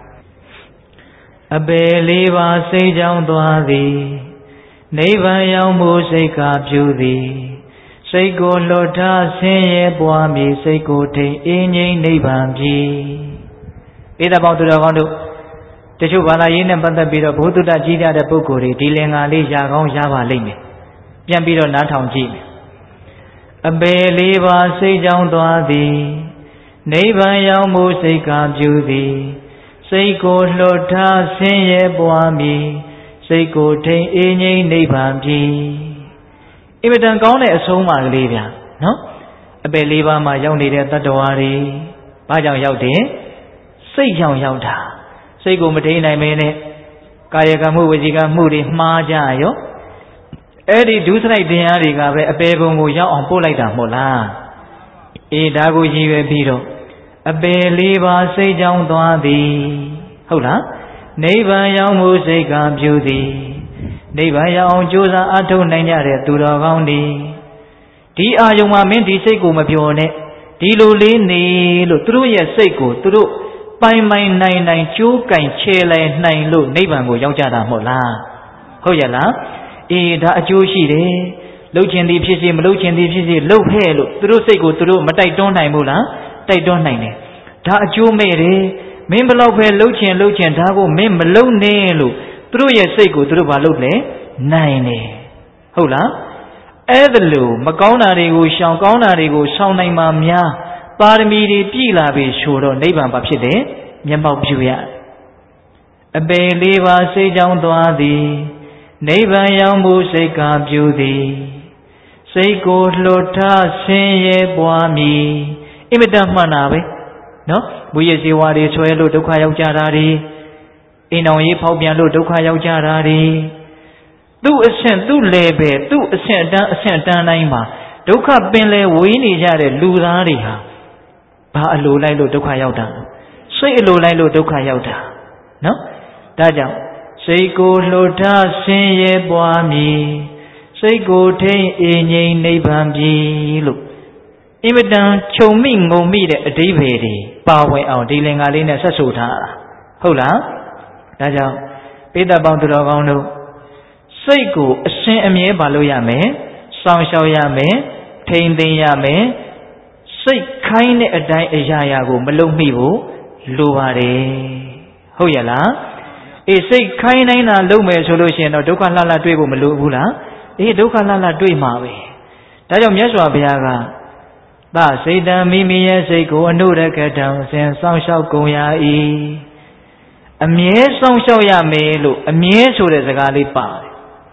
ကအပေလေးပါးစိတ်ကြောင့်သွားသည်နိဗ္ဗာန်ရောက်မှုစိတ်ကပြုသည်စိတ်ကိုလွတ်ထားဆင်းရဲပွားမည်စိတ်ကိုထိန်အင်းငိမ့်နိဗ္ဗာန်ပြီဧတပေါင်းသူတော်ကောင်းတို့တချို့ဘာသာရေးနဲ့ပတ်သက်ပြီးတော့ဘုဒ္ဓတကြီးတဲ့ပုဂ္ဂိုလ်တွေဒီလင်္ကာလေးရကောင်းရပါလိမ့်မယ်ပြန်ပြီးတော့နားထောင်ကြည့်မယ်အပေလေးပါးစိတ်ကြောင့်သွားသည်နိဗ္ဗာန်ရောက်မှုစိတ်ကပြုသည်စိတ်ကိုလွတ်ထားဆင်းရဲပွားမည်စိတ်ကိုထိန်အေးငြိမ်းနိဗ္ဗာန်ပြီအင်မတန်ကောင်းတဲ့အဆုံးအမကလေးဗျာနော်အပယ်လေးပါးမှာရောက်နေတဲ့တတ္တဝါတွေဘာကြောင့်ရောက်တယ်စိတ်ကြောင့်ရောက်တာစိတ်ကိုမထိန်နိုင်မင်းနဲ့ကာယကမှုဝစီကမှုတွေမှားကြရောအဲ့ဒီဒုစရိုက်တရားတွေကပဲအပယ်ဘုံကိုရောက်အောင်ပို့လိုက်တာမဟုတ်လားအေးဒါကိုရည်ရွယ်ပြီးတော့အပယ်လေးပါးစိတ်ကြောင့်သွားသည်ဟုတ်လားနိဗ္ဗာန်ရောက်မှုစိတ်ကပြုသည်နိဗ္ဗာန်ရောက်အောင်ကြိုးစားအားထုတ်နိုင်ကြတဲ့သူတော်ကောင်းတွေဒီအာယုံမှာမင်းဒီစိတ်ကိုမပြောနဲ့ဒီလိုလေးနေလို့သူတို့ရဲ့စိတ်ကိုသူတို့ပိုင်ပိုင်နိုင်နိုင်ကြိုးကင်ချဲလိုက်နိုင်လို့နိဗ္ဗာန်ကိုရောက်ကြတာမဟုတ်လားဟုတ်ရဲ့လားအေးဒါအကျိုးရှိတယ်လှုပ်ခြင်းသည်ဖြစ်စေမလှုပ်ခြင်းသည်ဖြစ်စေလှုပ်ဖဲ့လို့သူတို့စိတ်ကိုသူတို့မတိုက်တွန်းနိုင်ဘူးလားတိုက်တွန်းနိုင်တယ်ဒါအကျိုးမဲ့တယ်မင်းဘလောက်ပဲလှုပ်ခြင်းလှုပ်ခြင်းဒါကိုမင်းမလှုပ်နဲ့လို့သူတို့ရဲ့စိတ်ကိုသူတို့ဘာလုပ်လဲနိုင်တယ်ဟုတ်လားအဲ့ဒါလို့မကောင်းတာတွေကိုရှောင်ကောင်းတာတွေကိုရှောင်နိုင်မှများပါရမီတွေပြည့်လာပြီဆိုတော့နိဗ္ဗာန်ပါဖြစ်တယ်မျက်မှောက်ပြုရအပေလေးပါးစိတ်ကြောင့်သွားသည်နိဗ္ဗာန်ရောက်မှုစိတ်ကပြုသည်စိတ်ကိုလှုပ်ထားဆင်းရဲပွားမည်အင်မတန်မှန်တာပဲနော်မူရစေဝါတွေဆွဲလို့ဒုက္ခရောက်ကြတာတွေအိမ်တော်ရေးဖောက်ပြန်လို့ဒုက္ခရောက်ကြတာတွေသူ့အဆင့်သူ့လေပဲသူ့အဆင့်အတန်းအဆင့်အတန်းတိုင်းမှာဒုက္ခပင်လေဝေးနေကြတဲ့လူသားတွေဟာဘာအလိုလိုက်လို့ဒုက္ခရောက်တာစိတ်အလိုလိုက်လို့ဒုက္ခရောက်တာနော်ဒါကြောင့်စိတ်ကိုလှုပ်ထားဆင်းရဲပွားမည်စိတ်ကိုထိန်အေးငြိမ်နိဗ္ဗာန်ပြီလို့အင်မတန်ခြုံမိငုံမိတဲ့အဓိပ္ပာယ်တွေပါဝင်အောင်ဒီလင်္ကာလေးနဲ့ဆက်ဆိုထားတာဟုတ်လားဒါကြောင့်ပိဋကပေါင်းသူတော်ကောင်းတို့စိတ်ကိုအစဉ်အမြဲပါလို့ရမယ်စောင့်ရှောက်ရမယ်ထိန်သိမ်းရမယ်စိတ်ခိုင်းတဲ့အတိုင်းအရာရာကိုမလုံမိဘူးလိုပါတယ်ဟုတ်ရဲ့လားအေးစိတ်ခိုင်းတိုင်းသာလုံမယ်ဆိုလို့ရှိရင်တော့ဒုက္ခလှလှတွေ့ဖို့မလိုဘူးလားအေးဒုက္ခလှလှတွေ့မှာပဲဒါကြောင့်မြတ်စွာဘုရားကသစိတ်တံမိမိရဲ့စိတ်ကိုအနုရကတံစဉ်စောင့်ရှောက်ကုန်ရ၏အမြဲစောင့်ရှောက်ရမယ်လို့အမြဲဆိုတဲ့စကားလေးပါတယ်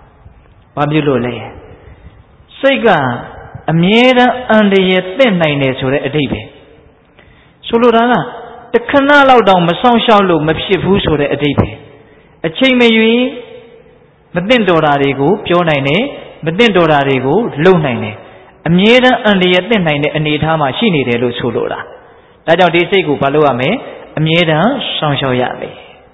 ဘာဖြစ်လို့လဲစိတ်ကအမြဲတမ်းအန္တရာယ်သင့်နိုင်တယ်ဆိုတဲ့အဓိပ္ပာယ်ဆိုလိုတာကတခဏလောက်တောင်မဆောင်ရှောက်လို့မဖြစ်ဘူးဆိုတဲ့အဓိပ္ပာယ်အချိန်မရွေးမသိတော်တာတွေကိုပြောနိုင်တယ်မသိတော်တာတွေကိုလုပ်နိုင်တယ်အမြဲတမ်းအန္တရာယ်သင့်နိုင်တဲ့အနေအထားမှာရှိနေတယ်လို့ဆိုလိုတာဒါကြောင့်ဒီစိတ်ကိုဘာလုပ်ရမလဲအမြဲတမ်းဆောင်ရှောက်ရမယ်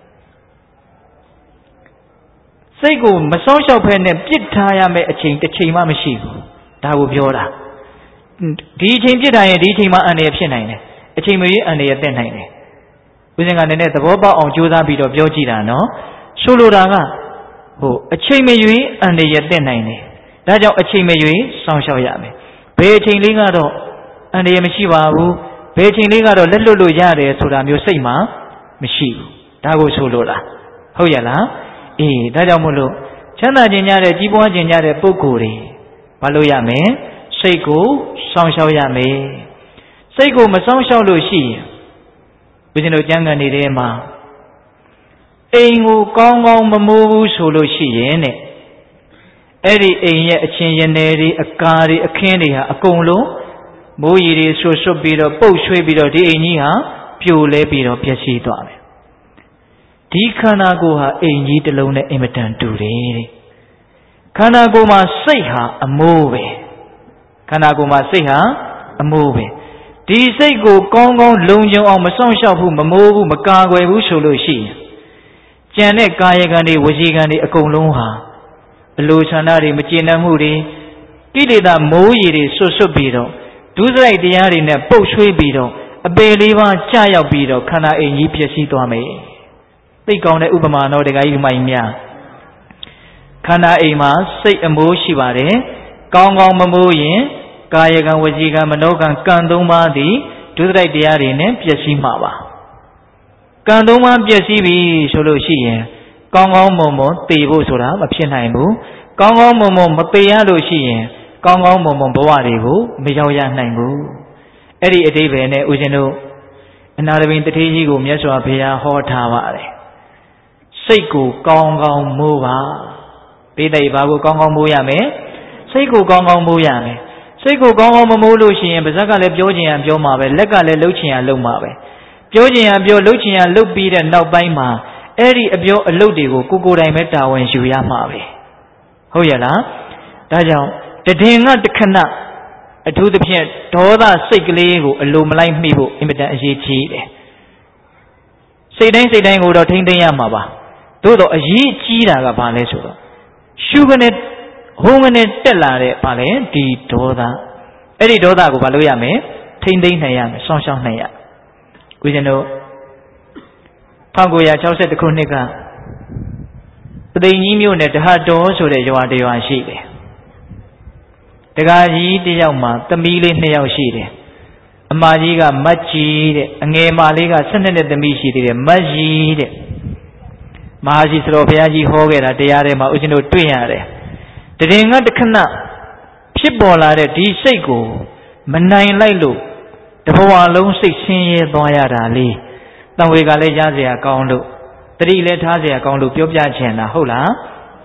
စိတ်ကိုမဆောင်ရှောက်ဖဲနဲ့ပြစ်ထားရမယ့်အချိန်တစ်ချိန်မှမရှိဘူးဒါကိုပြောတာဒီအချိန်ပြစ်ထားရင်ဒီအချိန်မှအန္တရာယ်ဖြစ်နိုင်တယ်အချိန်မရွေးအန္တရာယ်သင့်နိုင်တယ်ဦးဇင်းကလည်းသဘောပေါက်အောင်ကြိုးစားပြီးတော့ပြောကြည့်တာနော်ဆိုလိုတာကဟိုအချိန်မရွေးအန္တရာယ်သင့်နိုင်တယ်ဒါကြောင့်အချိန်မရွေးဆောင်ရှောက်ရမယ်ဘယ်အချိန်လေးကတော့အန္တရာယ်မရှိပါဘူးဘယ်အချိန်လေးကတော့လက်လွတ်လို့ရတယ်ဆိုတာမျိုးစိတ်မှာမရှိဘူးဒါကိုဆိုလိုတာဟုတ်ရလားအေးဒါကြောင့်မို့လို့ချမ်းသာခြင်းကြတဲ့ကြီးပွားခြင်းကြတဲ့ပုဂ္ဂိုလ်တွေဘာလို့ရမယ်စိတ်ကိုဆောင်ရှောက်ရမယ်စိတ်ကိုမဆောင်ရှောက်လို့ရှိရင်ဘုရားတို့ကျမ်းဂန်တွေထဲမှာအိမ်ကိုကောင်းကောင်းမမိုးဘူးဆိုလို့ရှိရင်တဲ့အဲ့ဒီအိမ်ရဲ့အချင်းရနယ်တွေအကာတွေအခင်းတွေဟာအကုန်လုံးမိုးရီတွေဆွတ်ဆွတ်ပြီးတော့ပုတ်ဆွေးပြီးတော့ဒီအိမ်ကြီးဟာပြိုလဲပြီးတော့ပျက်စီးသွားမယ်ဒီခန္ဓာကိုယ်ဟာအိမ်ကြီးတစ်လုံးနဲ့အင်မတန်တူတယ်တဲ့ခန္ဓာကိုယ်မှာစိတ်ဟာအမိုးပဲခန္ဓာကိုယ်မှာစိတ်ဟာအမိုးပဲဒီစိတ်ကိုကောင်းကောင်းလုံခြုံအောင်မဆောင်ရှောက်ဘူးမမိုးဘူးမကာကွယ်ဘူးဆိုလို့ရှိရင်ကြံတဲ့ကာယကံတွေဝစီကံတွေအကုန်လုံးဟာအလိုဆန္ဒတွေမကျေနပ်မှုတွေကိလေသာမိုးရီတွေဆွတ်ဆွတ်ပြီးတော့ဒုစရိုက်တရားတွေနဲ့ပုတ်ဆွေးပြီးတော့အပေလေးပါးကြာရောက်ပြီးတော့ခန္ဓာအိမ်ကြီးပျက်စီးသွားမယ်သိကောင်းတဲ့ဥပမာတော့ဒကာကြီးမိုင်များခန္ဓာအိမ်မှာစိတ်အမိုးရှိပါတယ်ကောင်းကောင်းမမိုးရင်ကာယကံဝစီကံမနောကံကံသုံးပါးသည်ဒုစရိုက်တရားတွေနဲ့ပျက်စီးမှာပါကံသုံးပါးပျက်စီးပြီဆိုလို့ရှိရင်ကောင်းကောင်းမွန်မွန်သိဖို့ဆိုတာမဖြစ်နိုင်ဘူးကောင်းကောင်းမွန်မွန်မသိရလို့ရှိရင်ကောင်းကောင်းမွန်မွန်ဘဝတွေကိုမရောက်ရနိုင်ဘူးအဲ့ဒီအတိပ္ပယ်နဲ့ဦးဇင်းတို့အနာရဘိန်တထေးကြီးကိုမြတ်စွာဘုရားဟောထားပါတယ်စိတ်ကိုကောင်းကောင်းမိုးပါပိဋိဘာကိုကောင်းကောင်းမိုးရမယ်စိတ်ကိုကောင်းကောင်းမိုးရမယ်စိတ်ကိုကောင်းကောင်းမမိုးလို့ရှိရင်ပါးစပ်ကလည်းပြောချင်ရပြောမှာပဲလက်ကလည်းလှုပ်ချင်ရလှုပ်မှာပဲပြောချင်ရပြောလှုပ်ချင်ရလှုပ်ပြီးတဲ့နောက်ပိုင်းမှာအဲ့ဒီအပြောအလုပ်တွေကိုကိုကိုယ်တိုင်ပဲတာဝန်ယူရမှာပဲဟုတ်ရဲ့လားဒါကြောင့်တည်ငါတခဏအထူးသဖြင့်ဒေါသစိတ်ကလေးကိုအလိုမလိုက်မိဖို့အင်မတန်အရေးကြီးတယ်စိတ်တိုင်းစိတ်တိုင်းကိုတော့ထိမ့်သိမ်းရမှာပါသို့တော့အရေးကြီးတာကဘာလဲဆိုတော့ရှုကနေဟိုးကနေတက်လာတဲ့ဘာလဲဒီဒေါသအဲ့ဒီဒေါသကိုဘာလို့ရမလဲထိမ့်သိမ်းနိုင်ရမယ်စောင့်ရှောက်နိုင်ရဦးဇင်းတို့၁၉၆၁ခုနှစ်ကပသိမ်ကြီးမြို့နယ်တဟတောဆိုတဲ့ရွာတရွာရှိတယ်တကားကြီးတယောက်မှာသမီးလေးနှစ်ယောက်ရှိတယ်အမကြီးကမတ်ကြီးတဲ့အငယ်မလေးက၁၂နှစ်သမီးရှိသေးတယ်မတ်ကြီးတဲ့မဟာရှိစတော်ဘုရားကြီးဟောခဲ့တာတရားထဲမှာဦးဇင်းတို့တွေ့ရတယ်တရင်ကတခဏဖြစ်ပေါ်လာတဲ့ဒီစိတ်ကိုမနိုင်လိုက်လို့တဘဝလုံးစိတ်ဆင်းရဲသွားရတာလေးတံဝေကလည်းရเสียကောင်းလို့တတိလည်းထားเสียကောင်းလို့ပြောပြချင်တာဟုတ်လား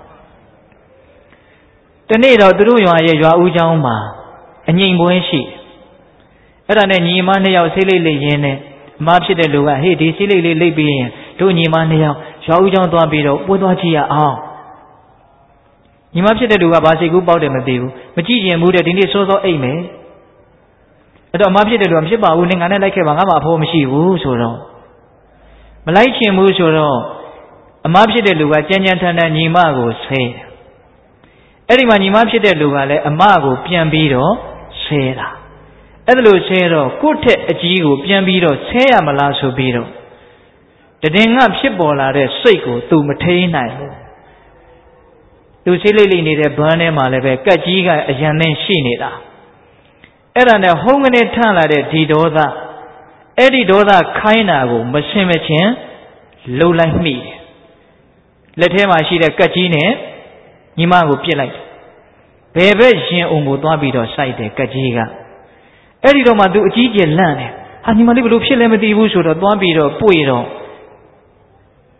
တနေ့တော့သူတို့ရွာရဲ့ရွာဦးเจ้าမှာအငိမ့်ပွဲရှိအဲ့ဒါနဲ့ညီမနှစ်ယောက်ဆေးလိတ်လိတ်ရင်းနဲ့အမဖြစ်တဲ့လူကဟေ့ဒီဆေးလိတ်လေးလိတ်ပြီးရင်တို့ညီမနှစ်ယောက်ရွာဦးเจ้าသွားပြီးတော့ပွဲသွားကြည့်ရအောင်ညီမဖြစ်တဲ့လူကဘာစိတ်ကူးပေါက်တယ်မသိဘူးမကြည့်ကျင်ဘူးတဲ့ဒီနေ့စောစောအိတ်မယ်အဲ့တော့အမဖြစ်တဲ့လူကမဖြစ်ပါဘူးနင်ငါနဲ့လိုက်ခဲ့ပါငါမှအဖို့မရှိဘူးဆိုတော့မလိုက်ချင်ဘူးဆိုတော့အမဖြစ်တဲ့လူကကြမ်းကြမ်းထန်ထန်ညီမကိုဆဲအဲ့ဒီမှာညီမဖြစ်တဲ့လူကလည်းအမကိုပြန်ပြီးတော့ဆဲတာအဲ့ဒါလို့ဆဲတော့ကိုယ့်ထက်အကြီးကိုပြန်ပြီးတော့ဆဲရမလားဆိုပြီးတော့တည်ငါဖြစ်ပေါ်လာတဲ့စိတ်ကိုသူမထိန်းနိုင်ဘူးသူဆေးလိမ့်လိမ့်နေတဲ့ဘန်းထဲမှာလည်းပဲကက်ကြီးကအရန်နဲ့ရှိနေတာအဲ့ဒါနဲ့ဟုံးကနေထန့်လာတဲ့ဒီဒေါသအဲ့ဒီဒေါသခိုင်းတာကိုမရှင်းမချင်းလှုပ်လိုက်မိတယ်လက်ထဲမှာရှိတဲ့ကက်ကြီးနဲ့ညီမကိုပြစ်လိုက်ဘယ်ဘက်ရင်အုံကိုသွားပြီးတော့စိုက်တယ်ကက်ကြီးကအဲ့ဒီတော့မှသူအကြီးကျယ်လန့်တယ်ဟာညီမလေးဘယ်လိုဖြစ်လဲမသိဘူးဆိုတော့သွားပြီးတော့ပွေတော့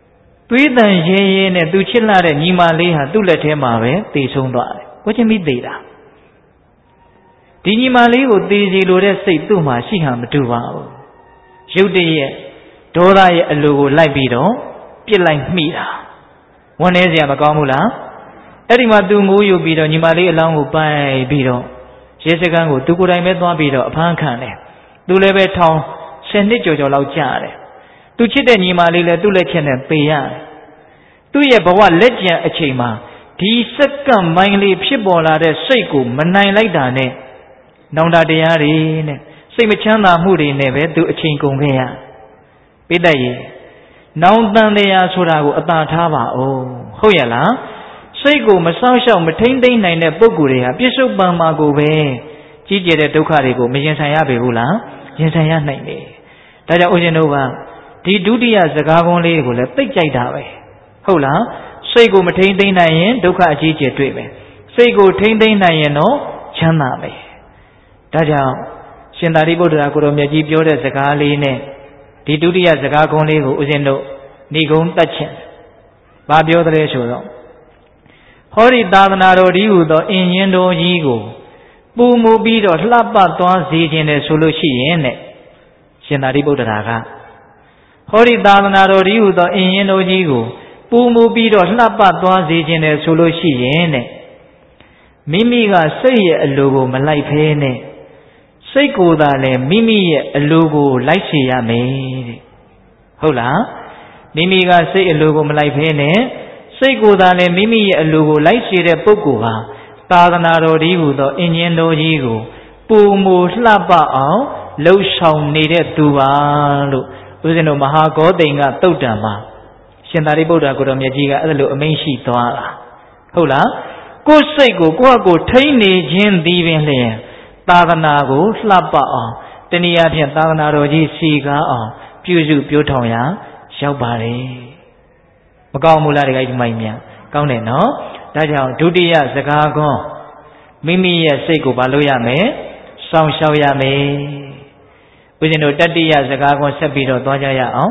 သွေးတန်ရဲရဲနဲ့သူချစ်လာတဲ့ညီမလေးဟာသူ့လက်ထဲမှာပဲသေဆုံးသွားတယ်ကိုချင်းမိသေးတာဒီညီမလေးကိုသေစီလိုတဲ့စိတ်သူ့မှာရှိဟန်မတူပါဘူးရုတ်တရက်ဒေါသရဲ့အလိုကိုလိုက်ပြီးတော့ပြစ်လိုက်မိတာဝမ်းနည်းစရာမကောင်းဘူးလားအဲ့ဒီမှာသူငိုးယူပြီးတော့ညီမလေးအလောင်းကိုပိုက်ပြီးတော့ရဲစခန်းကိုသူကိုယ်တိုင်ပဲသွားပြီးတော့အဖမ်းခံတယ်သူလည်းပဲထောင်ဆယ်နှစ်ကျော်ကျော်လောက်ကြာတယ်သူချစ်တဲ့ညီမလေးလည်းသူ့လက်ချက်နဲ့ပေရတယ်သူ့ရဲ့ဘဝလက်ကျန်အချိန်မှာဒီစက္ကန့်ပိုင်းလေးဖြစ်ပေါ်လာတဲ့စိတ်ကိုမနိုင်လိုက်တာနဲ့နောင်တတရားတွေနဲ့စိတ်မချမ်းသာမှုတွေနဲ့ပဲသူအချိန်ကုန်ခဲ့ရပိဋကရေနောင်တန်တရားဆိုတာကိုအသာထားပါဦးဟုတ်ရလားစိတ်ကိုမစောင့်ရှောက်မထိမ့်သိမ့်နိုင်တဲ့ပုဂ္ဂိုလ်တွေဟာပြစ္ဆုတ်ပံမှာကိုပဲကြီးကျယ်တဲ့ဒုက္ခတွေကိုမရင်ဆိုင်ရပေဘူးလားရင်ဆိုင်ရနိုင်တယ်ဒါကြောင့်ဦးဇင်းတို့ကဒီဒုတိယစကားကုန်းလေးကိုလည်းသိကြိုက်တာပဲဟုတ်လားစိတ်ကိုမထိမ့်သိမ့်နိုင်ရင်ဒုက္ခအကြီးကျယ်တွေ့မယ်စိတ်ကိုထိမ့်သိမ့်နိုင်ရင်တော့ချမ်းသာမယ်ဒါကြောင့်ရှင်သာရိပုတ္တရာကိုရောမြတ်ကြီးပြောတဲ့စကားလေးနဲ့ဒီဒုတိယစကားကုန်းလေးကိုဦးဇင်းတို့ဏိဂုံးတတ်ချင်ဘာပြောသလဲဆိုတော့ဟောဒီသာသနာတော်ဒီဟုသောအင်ရင်တော်ကြီးကိုပူမူပြီးတော့လှပသွားစေခြင်းနဲ့ဆိုလို့ရှိရင်တဲ့ရှင်သာရိပုတ္တရာကဟောဒီသာသနာတော်ဒီဟုသောအင်ရင်တော်ကြီးကိုပူမူပြီးတော့လှပသွားစေခြင်းနဲ့ဆိုလို့ရှိရင်တဲ့မိမိကစိတ်ရဲ့အလိုကိုမလိုက်ဖဲနဲ့စိတ်ကိုယ်သာလည်းမိမိရဲ့အလိုကိုလိုက်စေရမယ်တဲ့ဟုတ်လားမိမိကစိတ်အလိုကိုမလိုက်ဖဲနဲ့စိတ်ကိုယ်သာလည်းမိမိရဲ့အလိုကိုလိုက်စေတဲ့ပုဂ္ဂိုလ်ဟာသာသနာတော်ဒီဟုသောအင်ဂျင်တော်ကြီးကိုပုံမူလှပအောင်လှုပ်ဆောင်နေတဲ့သူပါလို့ဦးဇင်းတို့မဟာဂေါတိန်ကသုတ်တံမှာရှင်သာရိပုတ္တရာကိုတော်မြတ်ကြီးကအဲ့လိုအမိန့်ရှိသွားတာဟုတ်လားကိုယ်စိတ်ကိုကိုယ့်အကိုထိန်းနေခြင်းသည်ပင်လျှင်သာသနာကိုလှပအောင်တနည်းအားဖြင့်သာသနာတော်ကြီးစီကားအောင်ပြုစုပြောထောင်ရာရောက်ပါတယ်မကောင်းဘူးလားဒီကိစ္စမိုင်းများကောင်းတယ်နော်ဒါကြောင့်ဒုတိယစကားကွန်းမိမိရဲ့စိတ်ကိုဘာလို့ရမယ်စောင့်ရှောက်ရမယ်ဦးဇင်းတို့တတိယစကားကွန်းဆက်ပြီးတော့သွားကြရအောင်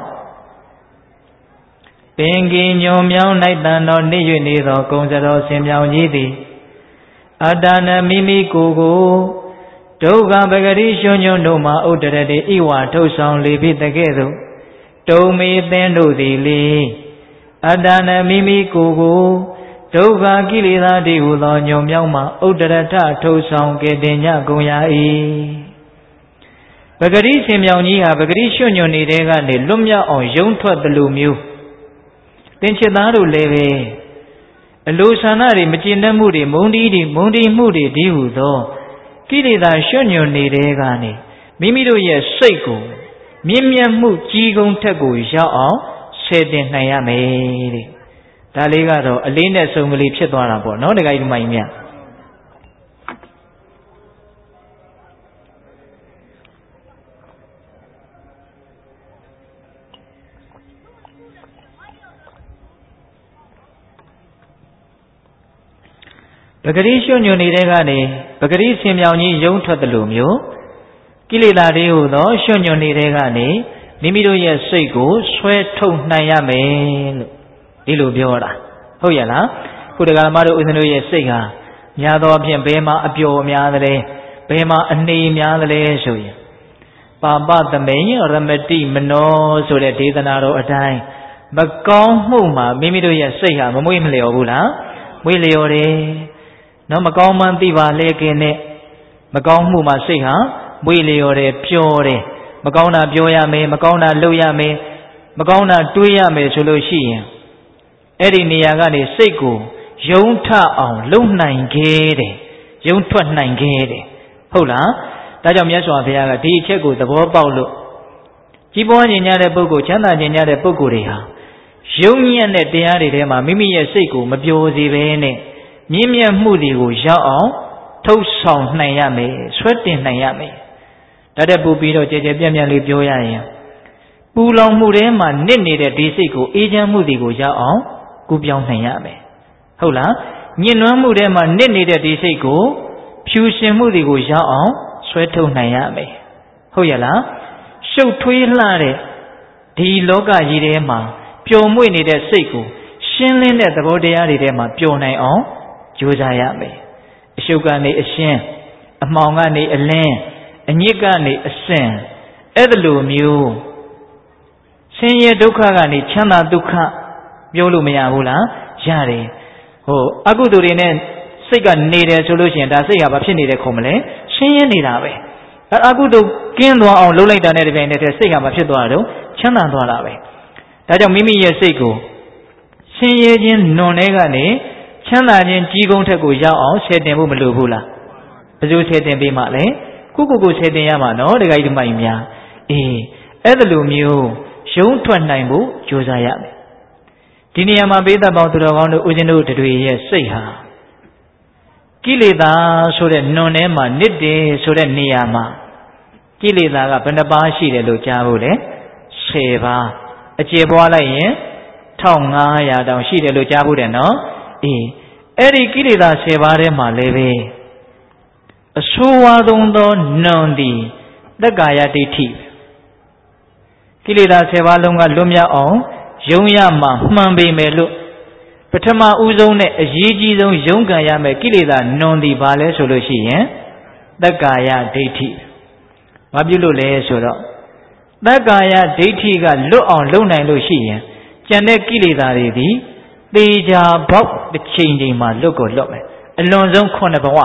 ပင်ကင်ညုံမြောင်း၌တန်တော်နေ၍နေသောကုံစတော်ဆင်မြောင်ကြီးသည်အတ္တနမိမိကိုယ်ကိုဒုက္ခပဂရိရွှွညွန်းတို့မှာဥဒရတေဣဝထုတ်ဆောင်လေပြီတကဲ့သို့တုံမေသင်တို့သည်လေအတ္တနမိမိကိုယ်ကိုဒုက္ခကိလေသာတွေဟူသောညုံမြောင်းမှာဥဒရထထုတ်ဆောင်ကဲ့တင်ညကုန်ရ၏ပဂရိဆင်မြောင်ကြီးဟာပဂရိရွှွညွန်းနေတဲ့ကနေလွတ်မြောက်အောင်ယုံထွက်တယ်လို့မျိုးသင်္ချစ်သားတို့လည်းပဲအလိုဆန္ဒတွေမကျင့်တတ်မှုတွေမုန်းတီးတွေမုန်းတီးမှုတွေဒီဟုသောကိလေသာရွှွညွန်နေတဲ့ကနေမိမိတို့ရဲ့စိတ်ကိုမြင့်မြတ်မှုကြီးကုန်းထက်ကိုရောက်အောင်ဆယ်တင်နိုင်ရမယ်တဲ့ဒါလေးကတော့အလေးနဲ့ဆုံးကလေးဖြစ်သွားတာပေါ့နော်တခါကြီးမိုင်းမြတ်ပဂရိရွှွညွန်နေတဲ့ကနေပဂရိဆင်မြောင်ကြီးယုံထွက်တယ်လို့မျိုးကိလေသာတွေဟူသောရွှွညွန်နေတဲ့ကနေမိမိတို့ရဲ့စိတ်ကိုဆွဲထုတ်နိုင်ရမယ်လို့ဒီလိုပြောတာဟုတ်ရဲ့လားခုတက္ကမတို့ဦးဇင်းတို့ရဲ့စိတ်ဟာများသောအားဖြင့်ဘယ်မှာအပျော်များသလဲဘယ်မှာအနေများသလဲဆိုရင်ပါပသမိန်ရမတိမနောဆိုတဲ့ဒေသနာတော်အတိုင်းမကောင်းမှုမှာမိမိတို့ရဲ့စိတ်ဟာမမွေ့မလျော်ဘူးလားမွေ့လျော်တယ်နော်မကောင်းမှန်းသိပါလေခင်နဲ့မကောင်းမှုမှာစိတ်ဟာမွေ့လျော်တယ်ပျော်တယ်မကောင်းတာပြောရမယ်မကောင်းတာလုပ်ရမယ်မကောင်းတာတွေးရမယ်ဆိုလို့ရှိရင်အဲ့ဒီနေရာကနေစိတ်ကိုယုံထအောင်လုံနိုင်ခဲ့တယ်ယုံထွက်နိုင်ခဲ့တယ်ဟုတ်လားဒါကြောင့်မြတ်စွာဘုရားကဒီအချက်ကိုသဘောပေါက်လို့ကြီးပွားခြင်းများတဲ့ပုဂ္ဂိုလ်ချမ်းသာခြင်းများတဲ့ပုဂ္ဂိုလ်တွေဟာယုံညံ့တဲ့တရားတွေထဲမှာမိမိရဲ့စိတ်ကိုမပျော်စေဘဲနဲ့မြင့်မြတ်မှုတွေကိုရောက်အောင်ထုတ်ဆောင်နိုင်ရမယ်ဆွဲတင်နိုင်ရမယ်ဒါတဲ့ပူပြီးတော့ကြဲကြဲပြန့်ပြန့်လေးပြောရရင်ပူလောင်မှုထဲမှာနစ်နေတဲ့ဒီစိတ်ကိုအေးချမ်းမှုတွေကိုရောက်အောင်ကူးပြောင်းနိုင်ရမယ်ဟုတ်လားညှဉ်းနှွမ်းမှုထဲမှာနစ်နေတဲ့ဒီစိတ်ကိုဖြူရှင်မှုတွေကိုရောက်အောင်ဆွဲထုတ်နိုင်ရမယ်ဟုတ်ရဲ့လားရှုပ်ထွေးလှတဲ့ဒီလောကကြီးထဲမှာပျော်မွေ့နေတဲ့စိတ်ကိုရှင်းလင်းတဲ့သဘောတရားတွေထဲမှာပျော်နိုင်အောင်ကြိုးစားရမယ်အရှုပ်ကနေအရှင်းအမှောင်ကနေအလင်းအညစ်ကနေအစင်အဲ့ဒါလိုမျိုးဆင်းရဲဒုက္ခကနေချမ်းသာဒုက္ခပြောလို့မရဘူးလားရတယ်ဟိုအကုသိုလ်တွေနဲ့စိတ်ကနေတယ်ဆိုလို့ရှိရင်ဒါစိတ်ဟာဘာဖြစ်နေတယ်ခုံမလဲရှင်းရင်းနေတာပဲအဲအကုသိုလ်ကင်းသွားအောင်လုပ်လိုက်တာနဲ့တပြိုင်တည်းစိတ်ကဘာဖြစ်သွားတော့ချမ်းသာသွားတာပဲဒါကြောင့်မိမိရဲ့စိတ်ကိုရှင်းရဲခြင်းနွန်ထဲကနေချမ်းသာခြင်းကြီးကုန်းထက်ကိုရောက်အောင်ဆယ်တင်ဖို့မလိုဘူးလားဘယ်လိုဆယ်တင်ပေးမှလဲကိုကိုကိုဆယ်တင်ရမှာနော်တခါကြီးဒီမိုင်များအေးအဲ့ဒါလိုမျိုးရုံးထွက်နိုင်ဖို့ကြိုးစားရမယ်ဒီနေရာမှာပေးသက်ပေါင်းသူတော်ကောင်းတို့ဦးဇင်းတို့တွေရဲ့စိတ်ဟာကိလေသာဆိုတဲ့နွန်ထဲမှာနစ်တယ်ဆိုတဲ့နေရာမှာကိလေသာကဘယ်နှပါးရှိတယ်လို့ကြားဖို့လဲဆယ်ပါးအကျေပွားလိုက်ရင်တစ်ထောင်ငါးရာတောင်ရှိတယ်လို့ကြားဖို့တယ်နော်အေးအဲ့ဒီကိလေသာဆယ်ပါးထဲမှာလည်းပဲအဆိုးဝါးဆုံးသောနွန်သည်သက္ကာယဒိဋ္ဌိကိလေသာဆယ်ပါးလုံးကလွတ်မြောက်အောင်ယုံရမှာမှန်ပေမဲ့လို့ပထမဦးဆုံးနဲ့အရေးကြီးဆုံးယုံကန်ရမယ်ကိလေသာနွန်သည်ဘာလဲဆိုလို့ရှိရင်သက္ကာယဒိဋ္ဌိဘာဖြစ်လို့လဲဆိုတော့သက္ကာယဒိဋ္ဌိကလွတ်အောင်လုပ်နိုင်လို့ရှိရင်ကျန်တဲ့ကိလေသာတွေဒီသေချာပေါက်တစ်ချိန်ချိန်မှာလွတ်ကိုလွတ်မယ်အလွန်ဆုံးခုနှစ်ဘဝ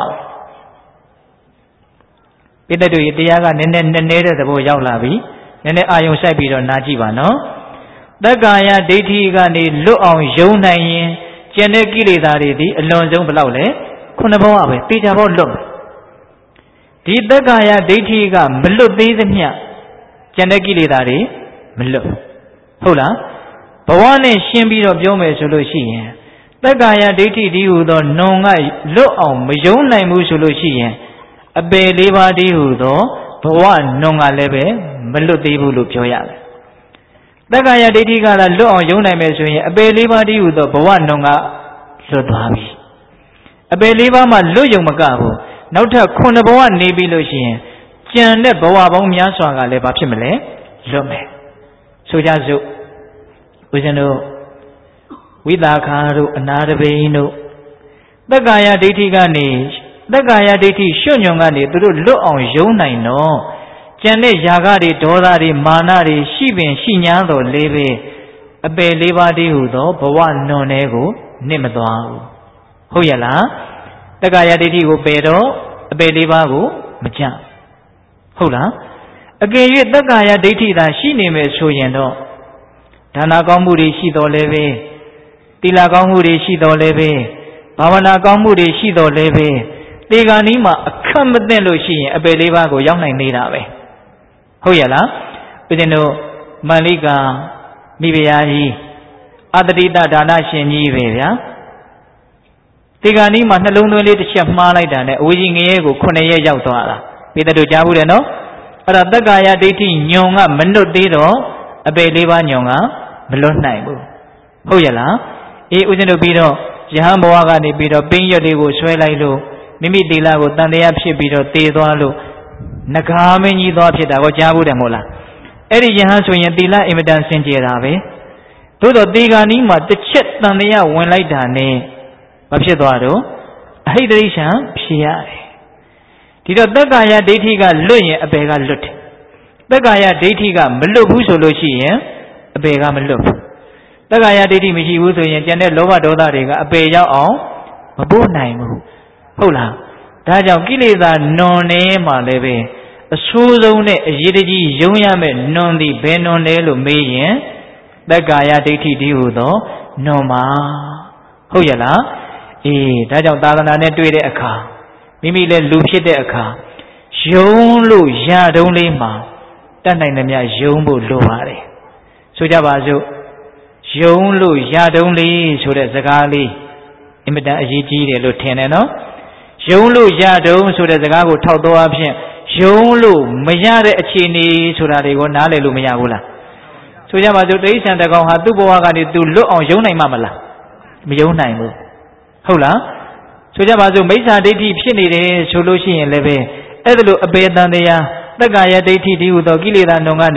ပိဋကတို့တရားကနည်းနည်းနည်းနည်းတဲ့သဘောရောက်လာပြီနည်းနည်းအာယုံဆိုင်ပြီးတော့နားကြည့်ပါနော်သက္ကာယဒိဋ္ဌိကနေလွတ်အောင်ယုံနိုင်ရင်ကျန်တဲ့ကိလေသာတွေဒီအလွန်ဆုံးဘယ်လောက်လဲခုနှစ်ဘဝပဲသေချာပေါက်လွတ်မယ်ဒီသက္ကာယဒိဋ္ဌိကမလွတ်သေးသမျှကျန်တဲ့ကိလေသာတွေမလွတ်ဟုတ်လားဘဝနဲ့ရှင်းပြီးတော့ပြောမယ်ဆိုလို့ရှိရင်သက္ကာယဒိဋ္ဌိဒီဟူသောနုံကလွတ်အောင်မယုံနိုင်ဘူးဆိုလို့ရှိရင်အပယ်လေးပါးဒီဟူသောဘဝနုံကလည်းပဲမလွတ်သေးဘူးလို့ပြောရတယ်သက္ကာယဒိဋ္ဌိကလည်းလွတ်အောင်ယုံနိုင်မယ်ဆိုရင်အပယ်လေးပါးဒီဟူသောဘဝနုံကလွတ်သွားပြီအပယ်လေးပါးမှလွတ်ယုံမကဘူးနောက်ထပ်ခုနှစ်ဘဝနေပြီလို့ရှိရင်ကျန်တဲ့ဘဝပေါင်းများစွာကလည်းဘာဖြစ်မလဲလွတ်မယ်ဆိုကြစို့ဦးဇင်းတို့ဝိသခာတို့အနာတပိန်တို့သက္ကာယဒိဋ္ဌိကနေသက္ကာယဒိဋ္ဌိရွှွညွန်ကနေသူတို့လွတ်အောင်ယုံနိုင်တော့ကျန်တဲ့ຢာကတွေဒေါသတွေမာနတွေရှိပင်ရှိညာတော်လေးပဲအပယ်လေးပါးတည်းဟူသောဘဝနွန်တွေကိုနစ်မသွားဘူးဟုတ်ရဲ့လားသက္ကာယဒိဋ္ဌိကိုပယ်တော့အပယ်လေးပါးကိုမကြဟုတ်လားအကယ်၍သက္ကာယဒိဋ္ဌိသာရှိနေမယ်ဆိုရင်တော့ဒါနကောင်းမှုတွေရှိတော်လဲပဲသီလကောင်းမှုတွေရှိတော်လဲပဲဘာဝနာကောင်းမှုတွေရှိတော်လဲပဲဒီကနေ့မှာအခက်မသိလို့ရှိရင်အပယ်လေးပါးကိုရောက်နိုင်နေတာပဲဟုတ်ရဲ့လားဦးဇင်းတို့မန္လိကာမိဖုရားကြီးအတ္တိတဒါနရှင်ကြီးပဲဗျာဒီကနေ့မှာနှလုံးသွင်းလေးတစ်ချက်မှားလိုက်တာနဲ့အဝေကြီးငရဲကိုခုနှစ်ရက်ရောက်သွားတာပိဋကတို့ကြားဘူးတယ်နော်အဲ့ဒါသက္ကာယဒိဋ္ဌိညုံကမလွတ်သေးတော့အပယ်လေးပါးညုံကမလွတ်နိုင်ဘူးဟုတ်ရဲ့လားအေးဦးဇင်းတို့ပြီးတော့ယဟန်ဘဝကနေပြီးတော့ပင်းရွက်လေးကိုဆွဲလိုက်လို့မိမိသီလကိုတန်တရားဖြစ်ပြီးတော့တေသွားလို့နဂါမင်းကြီးသွားဖြစ်တာကိုကြားဘူးတယ်မဟုတ်လားအဲ့ဒီယဟန်ဆိုရင်သီလအင်မတန်စင်ကြယ်တာပဲသို့တော့ဒီကနေ့မှာတစ်ချက်တန်တရားဝင်လိုက်တာနဲ့မဖြစ်သွားတော့အဟိတရိရှံဖြစ်ရတယ်ဒီတော့သက္ကာယဒိဋ္ဌိကလွတ်ရင်အပယ်ကလွတ်တယ်သက္ကာယဒိဋ္ဌိကမလွတ်ဘူးဆိုလို့ရှိရင်အပယ်ကမလွတ်ဘူးသက္ကာယဒိဋ္ဌိမရှိဘူးဆိုရင်ကျန်တဲ့လောဘဒေါသတွေကအပယ်ရောက်အောင်မပို့နိုင်ဘူးဟုတ်လားဒါကြောင့်ကိလေသာနွန်နေမှလည်းပဲအဆိုးဆုံးနဲ့အရေးတကြီးယုံရမဲ့နွန်သည်ဘယ်နွန်လဲလို့မေးရင်သက္ကာယဒိဋ္ဌိဒီဟုသောနွန်ပါဟုတ်ရဲ့လားအေးဒါကြောင့်သာသနာနဲ့တွေ့တဲ့အခါမိမိလည်းလူဖြစ်တဲ့အခါယုံလို့ရတုံးလေးမှာတတ်နိုင်သမျှယုံဖို့လိုပါတယ်ဆိုကြပါစို့ယုံလို့ရတုံးလေးဆိုတဲ့စကားလေးအင်မတန်အရေးကြီးတယ်လို့ထင်တယ်နော်ယုံလို့ရတုံးဆိုတဲ့စကားကိုထောက်တော့အဖြစ်ယုံလို့မရတဲ့အခြေအနေဆိုတာတွေကိုနားလည်လို့မရဘူးလားဆိုကြပါစို့တိဋ္ဌံတကောင်ဟာသူ့ဘဝကနေသူလွတ်အောင်ယုံနိုင်မှာမလားမယုံနိုင်ဘူးဟုတ်လားဆိုကြပါစို့မိစ္ဆာဒိဋ္ဌိဖြစ်နေတယ်ဆိုလို့ရှိရင်လည်းပဲအဲ့ဒါလိုအပေတန်တရားသက္ကာယဒိဋ္ဌိဒီဟုသောကိလေသာနှုံကနေ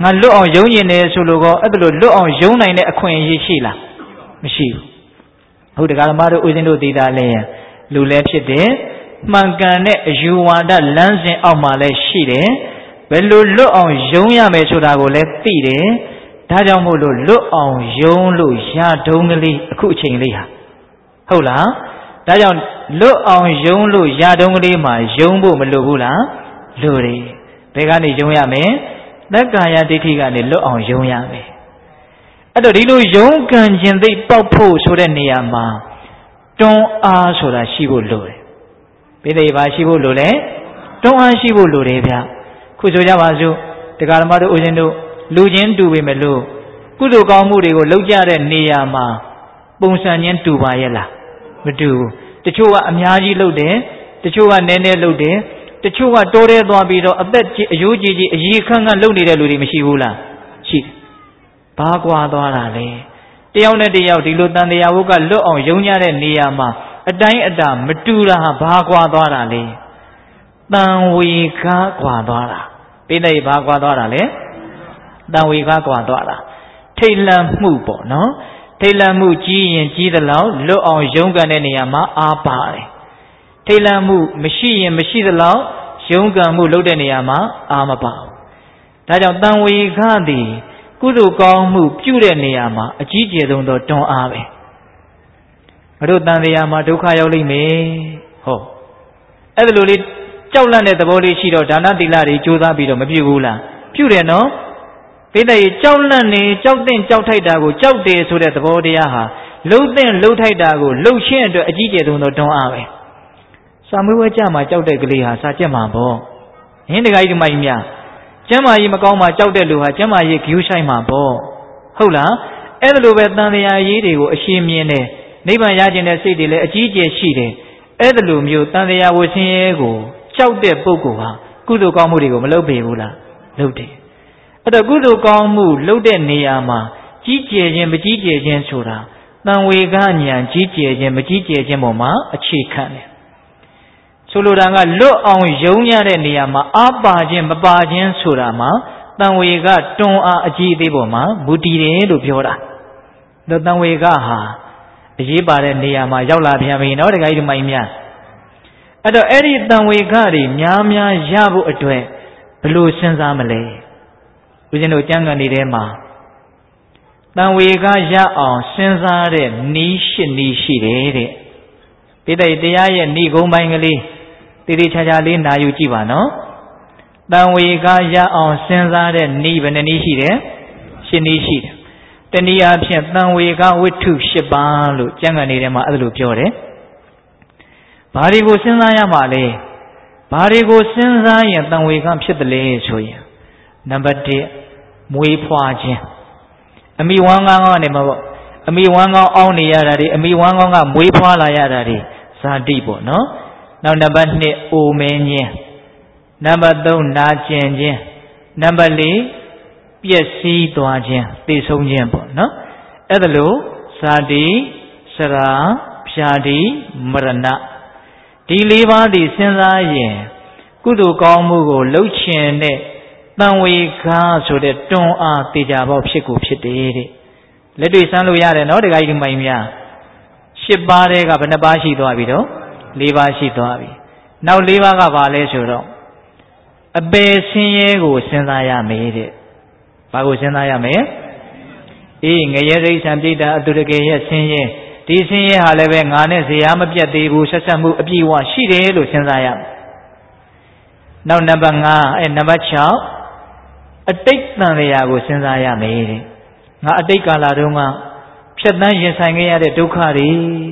ငါလွတ်အောင်ယုံကျင်နေဆိုလို့ကောအဲ့ဒါလို့လွတ်အောင်ယုံနိုင်တဲ့အခွင့်အရေးရှိလားမရှိဘူးဟုတ်တရားဓမ္မတို့ဦးဇင်းတို့သိတာလဲလူလဲဖြစ်တယ်မှန်ကန်တဲ့အယူဝါဒလမ်းစဉ်အောက်မှာလဲရှိတယ်ဘယ်လိုလွတ်အောင်ယုံရမယ်ဆိုတာကိုလဲသိတယ်ဒါကြောင့်မို့လို့လွတ်အောင်ယုံလို့ရတုံးကလေးအခုအချိန်လေးဟာဟုတ်လားဒါကြောင့်လွတ်အောင်ယုံလို့ရတုံးကလေးမှာယုံဖို့မလိုဘူးလားလိုတယ်ဘယ်ကနေယုံရမလဲသက္ကာယဒိဋ္ဌိကနေလွတ်အောင်ယုံရမယ်အဲ့တော့ဒီလိုယုံကံခြင်းသိပေါက်ဖို့ဆိုတဲ့နေရာမှာတွန်းအားဆိုတာရှိဖို့လိုတယ်ဘယ်လိုပါရှိဖို့လိုလဲတွန်းအားရှိဖို့လိုတယ်ဗျခုဆိုကြပါစို့တရားဓမ္မတို့ဦးဇင်းတို့လူချင်းတူပေမဲ့လို့ကုသိုလ်ကောင်းမှုတွေကိုလုပ်ကြတဲ့နေရာမှာပုံစံချင်းတူပါရဲ့လားမတူဘူးတချို့ကအများကြီးလုပ်တယ်တချို့ကနည်းနည်းလုပ်တယ်တချို့ကတိုးတဲသွားပြီးတော့အသက်ကြီးအယိုးကြီးကြီးအကြီးခန့်ခန့်လုပ်နေတဲ့လူတွေမရှိဘူးလားရှိတယ်ဘာကွာသွားတာလဲတယောက်နဲ့တယောက်ဒီလိုတန်တရားဝုတ်ကလွတ်အောင်ယုံကြတဲ့နေရာမှာအတိုင်းအတာမတူတာဟာဘာကွာသွားတာလဲတန်ဝေကားကွာသွားတာပိဋိဘာကွာသွားတာလဲတန်ဝေကားကွာသွားတာထိတ်လန့်မှုပေါ့နော်ထိတ်လန့်မှုကြီးရင်ကြီးသလောက်လွတ်အောင်ယုံကန်တဲ့နေရာမှာအားပါတယ်ထိတ်လန့်မှုမရှိရင်မရှိသလောက်ယုံကန်မှုလုပ်တဲ့နေရာမှာအားမပါဘူးဒါကြောင့်တန်ဝေကားသည်ကုသိုလ်ကောင်းမှုပြုတဲ့နေရာမှာအကြီးကျယ်ဆုံးသောတွန်းအားပဲငါတို့တန်တရားမှာဒုက္ခရောက်လိမ့်မယ်ဟုတ်အဲ့ဒါလိုလေးကြောက်လန့်တဲ့သဘောလေးရှိတော့ဒါနသီလတွေကြိုးစားပြီးတော့မပြုဘူးလားပြုတယ်နော်ပိဋကရေကြောက်လန့်နေကြောက်တဲ့ကြောက်ထိုက်တာကိုကြောက်တယ်ဆိုတဲ့သဘောတရားဟာလှုပ်တဲ့လှုပ်ထိုက်တာကိုလှုပ်ရှင်းအတွက်အကြီးကျယ်ဆုံးသောတွန်းအားပဲစာမွေးဝဲကြမှာကြောက်တဲ့ကလေးဟာစာကျက်မှာပေါ့ဟင်းတခါကြီးဒီမိုင်းများကျမ်းမာရေးမကောင်းမှကြောက်တဲ့လူဟာကျမ်းမာရေးဂယုဆိုင်မှာပေါ့ဟုတ်လားအဲ့ဒါလိုပဲတန်တရားရေးတွေကိုအရှင်းမြင်တယ်နိဗ္ဗာန်ရခြင်းတဲ့စိတ်တွေလည်းအကြီးကျယ်ရှိတယ်အဲ့ဒါလိုမျိုးတန်တရားဝဆင်းရဲကိုကြောက်တဲ့ပုဂ္ဂိုလ်ဟာကုသိုလ်ကောင်းမှုတွေကိုမလုပ်ပေဘူးလားလုပ်တယ်အဲ့တော့ကုသိုလ်ကောင်းမှုလုပ်တဲ့နေရာမှာကြီးကျယ်ခြင်းမကြီးကျယ်ခြင်းဆိုတာတန်ဝေကဉာဏ်ကြီးကျယ်ခြင်းမကြီးကျယ်ခြင်းပေါ်မှာအခြေခံတယ်ဆိုလိုတာကလွတ်အောင်ယုံရတဲ့နေရာမှာအားပါခြင်းမပါခြင်းဆိုတာမှာတန်ဝေကတွန်းအားအကြီးအသေးပေါ်မှာမူတည်တယ်လို့ပြောတာဒါတန်ဝေကဟာအရေးပါတဲ့နေရာမှာရောက်လာပြန်ပြီနော်တခါကြီးဒီမိုင်းများအဲ့တော့အဲ့ဒီတန်ဝေကတွေများများရဖို့အတွက်ဘယ်လိုစဉ်းစားမလဲဦးဇင်းတို့ကျမ်းဂန်တွေထဲမှာတန်ဝေကရအောင်စဉ်းစားတဲ့နီးရှစ်နီးရှိတယ်တဲ့ပိဋကတရားရဲ့ဏိဂုံးပိုင်းကလေးတိတိကျကျလေးနာယူကြည့်ပါနော်တန်ဝေကရအောင်စဉ်းစားတဲ့ဏိဘယ်နှနည်းရှိတယ်ရှစ်နည်းရှိတယ်တနည်းအားဖြင့်တန်ဝေကဝိတ္ထုရှစ်ပါးလို့ကျမ်းဂန်တွေထဲမှာအဲ့လိုပြောတယ်ဘာတွေကိုစဉ်းစားရမှာလဲဘာတွေကိုစဉ်းစားရင်တန်ဝေကဖြစ်တယ်လဲဆိုရင်နံပါတ်တစ်မွေးဖွားခြင်းအမိဝမ်းကောင်းကနေမှာပေါ့အမိဝမ်းကောင်းအောင်းနေရတာတွေအမိဝမ်းကောင်းကမွေးဖွားလာရတာတွေဇာတိပေါ့နော်နောက်နံပါတ်နှစ်အိုမင်းခြင်းနံပါတ်သုံးနာကျင်ခြင်းနံပါတ်လေးပျက်စီးသွားခြင်းသိဆုံးခြင်းပေါ့နော်အဲ့ဒါလို့ဇာတိစရာဖြာတိမရဏဒီလေးပါးဒီစဉ်းစားရင်ကုသိုလ်ကောင်းမှုကိုလှုပ်ချင်တဲ့တန်ဝေကားဆိုတဲ့တွန်းအားတေချာပေါက်ဖြစ်ကိုဖြစ်တယ်တဲ့လက်တွေ့စမ်းလို့ရတယ်နော်တခါကြီးဒီမိုင်းများရှစ်ပါးတဲ့ကဘယ်နှပါးရှိသွားပြီတော့လေးပါးရှိသွားပြီနောက်လေးပါးကဘာလဲဆိုတော့အပယ်ဆင်းရဲကိုစဉ်းစားရမယ်တဲ့ဘာကိုစဉ်းစားရမယ်အေးငရဲရိษံပြိတ္တာအတုရကေရဲ့ဆင်းရဲဒီဆင်းရဲဟာလည်းပဲငါနဲ့ဇေယျမပြတ်သေးဘူးဆက်ဆက်မှုအပြည့်အဝရှိတယ်လို့စဉ်းစားရမယ်နောက်နံပါတ်ငါအဲနံပါတ်၆အတိတ်တန်လျာကိုစဉ်းစားရမယ်တဲ့ငါအတိတ်ကာလတုန်းကဖြတ်တန်းရင်ဆိုင်ခဲ့ရတဲ့ဒုက္ခတွေ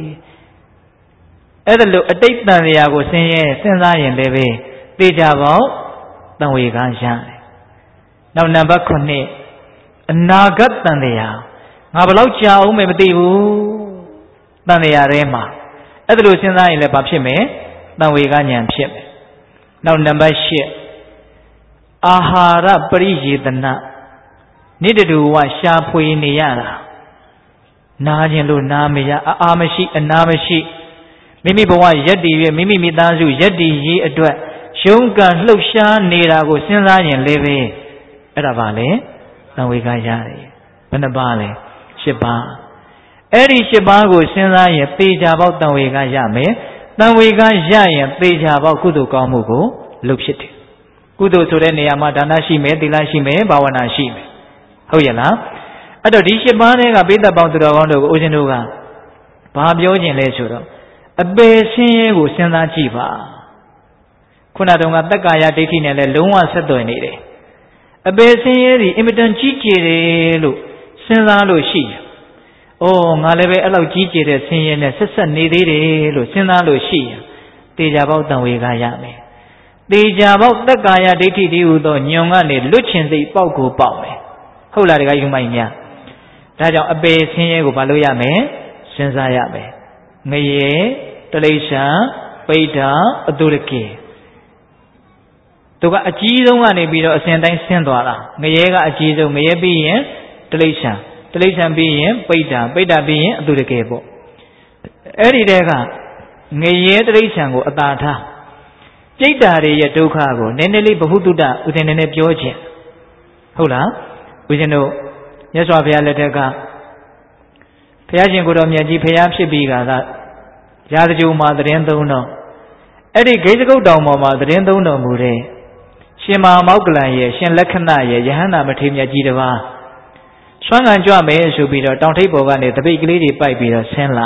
အဲ့ဒါလို့အတိတ်တန်လျာကိုဆင်းရဲစဉ်းစားရင်လည်းပဲသိကြပေါ့တန်ဝေကရတယ်နောက်နံပါတ်ခုနှစ်အနာဂတ်တန်လျာငါဘယ်လောက်ကြာအောင်မသိဘူးတန်လျာထဲမှာအဲ့ဒါလို့စဉ်းစားရင်လည်းဘာဖြစ်မယ်တန်ဝေကဉာဏ်ဖြစ်မယ်နောက်နံပါတ်၈အာဟာရပရိယေတနာနိတ္တူဝရှာဖွေနေရတာနားခြင်းလို့နားမရအာအာမရှိအနာမရှိမိမိဘဝရက်တည်ရမိမိမိသားစုရက်တည်ရေးအတွက်ရုန်းကန်လှုပ်ရှားနေတာကိုစဉ်းစားရင်လည်းပဲအဲ့ဒါပါလေံဝေကရတယ်ဘယ်နှပါလဲရှစ်ပါးအဲ့ဒီရှစ်ပါးကိုစဉ်းစားရင်သေချာပေါက်တံဝေကရမယ်တံဝေကရရင်သေချာပေါက်ကုသိုလ်ကောင်းမှုကိုလုပ်ဖြစ်တယ်ကုသိုလ်ဆိုတဲ့နေရာမှာဒါနရှိမယ်သီလရှိမယ်ဘာဝနာရှိမယ်ဟုတ်ရဲ့လားအဲ့တော့ဒီရှစ်ပါးတွေကပိဋကပေါင်းသူတော်ကောင်းတို့ကိုဦးဇင်းတို့ကဘာပြောခြင်းလဲဆိုတော့အပေဆင်းရဲကိုစဉ်းစားကြည့်ပါခုနတုန်းကတက္ကာယဒိဋ္ဌိနဲ့လည်းလုံးဝဆက်သွယ်နေတယ်အပေဆင်းရဲဒီအင်မတန်ကြီးကျယ်တယ်လို့စဉ်းစားလို့ရှိရင်အိုးငါလည်းပဲအဲ့လောက်ကြီးကျယ်တဲ့ဆင်းရဲနဲ့ဆက်ဆက်နေသေးတယ်လို့စဉ်းစားလို့ရှိရင်တေချာပေါက်တံဝေကရမယ်တေချာပေါက်တက္ကာယဒိဋ္ဌိတည်းဟူသောညွန်ကနေလွတ်ချင်စိတ်ပေါက်ကိုပေါက်မယ်ဟုတ်လားတခါယူမိုင်းများဒါကြောင့်အပေဆင်းရဲကိုမလုပ်ရမယ်စဉ်းစားရမယ်ငရေတလိษံပိဋ္ဌာအတုရကေသူကအကြီးဆုံးကနေပြီးတော့အစဉ်တိုင်းဆင်းသွားတာငရေကအကြီးဆုံးငရေပြီးရင်တလိษံတလိษံပြီးရင်ပိဋ္ဌာပိဋ္ဌာပြီးရင်အတုရကေပေါ့အဲ့ဒီတည်းကငရေတလိษံကိုအတာထားပိဋ္ဌာတွေရဲ့ဒုက္ခကိုနည်းနည်းလေးဘဟုတုတဥစဉ်နည်းနည်းပြောခြင်းဟုတ်လားဦးဇင်းတို့မြတ်စွာဘုရားလက်ထက်ကဘုရားရှင်ကိုယ်တော်မြတ်ကြီးဘုရားဖြစ်ပြီးကကရာဇဂိုမှာသတင်းသုံးတော့အဲ့ဒီဂိဇဂုတ်တောင်ပေါ်မှာသတင်းသုံးတော်မူတဲ့ရှင်မဟာမောက္ကလံရဲ့ရှင်လက္ခဏရဲ့ယဟန္တာမထေရမြတ်ကြီးတစ်ပါးဆွမ်းခံကြွမယ်ဆိုပြီးတော့တောင်ထိပ်ပေါ်ကနေတပိတ်ကလေးတွေပိုက်ပြီးတော့ဆင်းလာ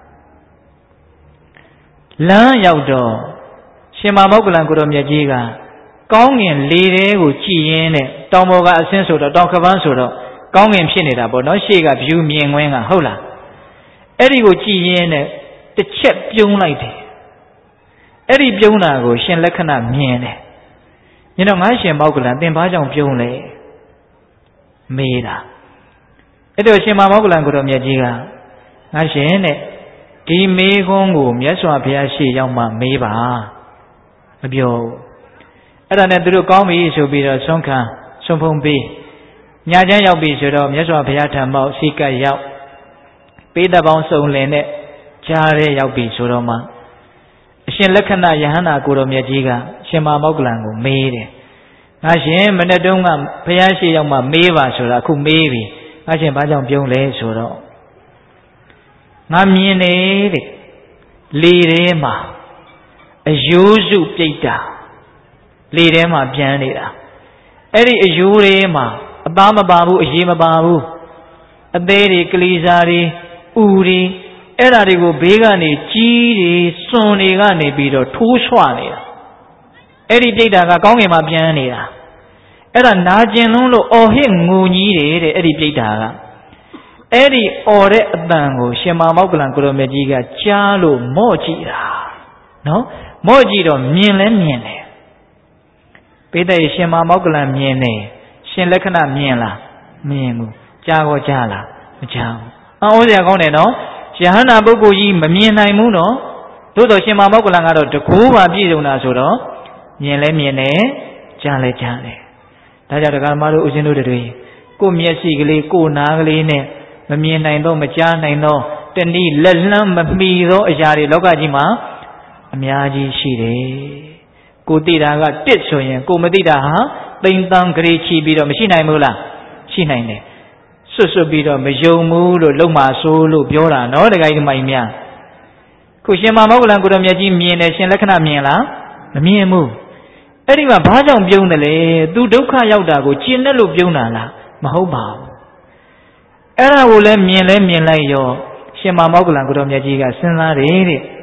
လမ်းရောက်တော့ရှင်မဟာမောက္ကလံကိုယ်တော်မြတ်ကြီးကကောင်းငင်လေတဲကိုကြည်ရင်းနဲ့တောင်ပေါ်ကအဆင်းဆိုတော့တောင်ခပန်းဆိုတော့ကောင်းငင်ဖြစ်နေတာပေါ့နော်ရှေ့ကဖြူမြင်ခွင်းကဟုတ်လားအဲ့ဒီကိုကြည်ရင်းနဲ့တစ်ချက်ပြုံးလိုက်တယ်အဲ့ဒီပြုံးတာကိုရှင်လက္ခဏာမြင်တယ်ညတော့ငါရှင်မောက္ကလံသင်ဘာကြောင့်ပြုံးလဲမေးတာအဲ့တော့ရှင်မမောက္ကလံကိုတော်မြတ်ကြီးကငါရှင်တဲ့ဒီမေးခွန်းကိုမြတ်စွာဘုရားရှေ့ရောက်မှမေးပါမပြောအဲ့ဒါနဲ့သူတို့ကောင်းပြီဆိုပြီးတော့ဆုံးခံဆုံးဖုံးပြီးညချမ်းရောက်ပြီဆိုတော့မြတ်စွာဘုရားထံမောက်စိကတ်ရောက်ပိဋကပေါင်းစုံလင်နဲ့ကြားရဲရောက်ပြီဆိုတော့မှအရှင်လက္ခဏာယဟန္တာကိုတော်မြတ်ကြီးကရှင်မမောက္ကလံကိုမေးတယ်ငါရှင်မနေ့တုန်းကဘုရားရှိရောက်မှမေးပါဆိုတာအခုမေးပြီငါရှင်ဘာကြောင့်ပြုံးလဲဆိုတော့ငါမြင်နေတဲ့လေထဲမှာအယိုးစုပြိတ္တာလေထဲမှာပြန်နေတာအဲ့ဒီအယိုးထဲမှာအသားမပါဘူးအရေးမပါဘူးအသေးတွေကလေးစားတွေဥတွေအဲ့ဓာတွေကိုဘေးကနေကြီးတွေစွန်တွေကနေပြီးတော့ထိုးဆွနေတာအဲ့ဒီပြိတ္တာကကောင်းကင်မှာပြန်နေတာအဲ့ဒါနာကျင်လုံးလို့အော်ဟစ်ငိုကြီးတယ်တဲ့အဲ့ဒီပြိတ္တာကအဲ့ဒီအော်တဲ့အတန်ကိုရှင်မမောက္ကလံကိုရောမြတ်ကြီးကကြားလို့မော့ကြည့်တာနော်မော့ကြည့်တော့မြင်လဲမြင်တယ်ပိဋကရဲ့ရှင်မမောက္ကလံမြင်တယ်ရှင်လက္ခဏာမြင်လားမြင်ဘူးကြားကောကြားလားမကြားဘူးအော်စရာကောင်းတယ်နော်ယဟန္တာပုဂ္ဂိုလ်ကြီးမမြင်နိုင်ဘူးနော်သို့တော်ရှင်မမောက္ကလံကတော့တကူပါပြည့်စုံတာဆိုတော့မြင်လဲမြင်တယ်ကြားလဲကြားတယ်ဒါကြောင့်ဒကာမတို့ဦးဇင်းတို့တွေကိုမျက်စိကလေးကိုနားကလေးနဲ့မမြင်နိုင်တော့မကြားနိုင်တော့တနည်းလက်လှမ်းမမီသောအရာတွေလောကကြီးမှာအများကြီးရှိတယ်ကိုသိတာကတစ်ဆိုရင်ကိုမသိတာဟာတိမ်တန်းကြိချီပြီးတော့မရှိနိုင်ဘူးလားရှိနိုင်တယ်ဆွတ်ဆွတ်ပြီးတော့မယုံဘူးလို့လုံမာဆိုးလို့ပြောတာနော်တခါကြီးမိုင်များခုရှင်မမောက္ကလံကိုတော်မြတ်ကြီးမြင်တယ်ရှင်လက္ခဏာမြင်လားမမြင်ဘူးအဲ့ဒီမှာဘာကြောင့်ပြုံးတယ်လဲသူဒုက္ခရောက်တာကိုကျင်တယ်လို့ပြုံးတာလားမဟုတ်ပါဘူးအဲ့ဒါကိုလည်းမြင်လဲမြင်လိုက်ရောရှင်မမောက္ကလံကိုတော်မြတ်ကြီးကစဉ်းစားတယ်တဲ့ဩ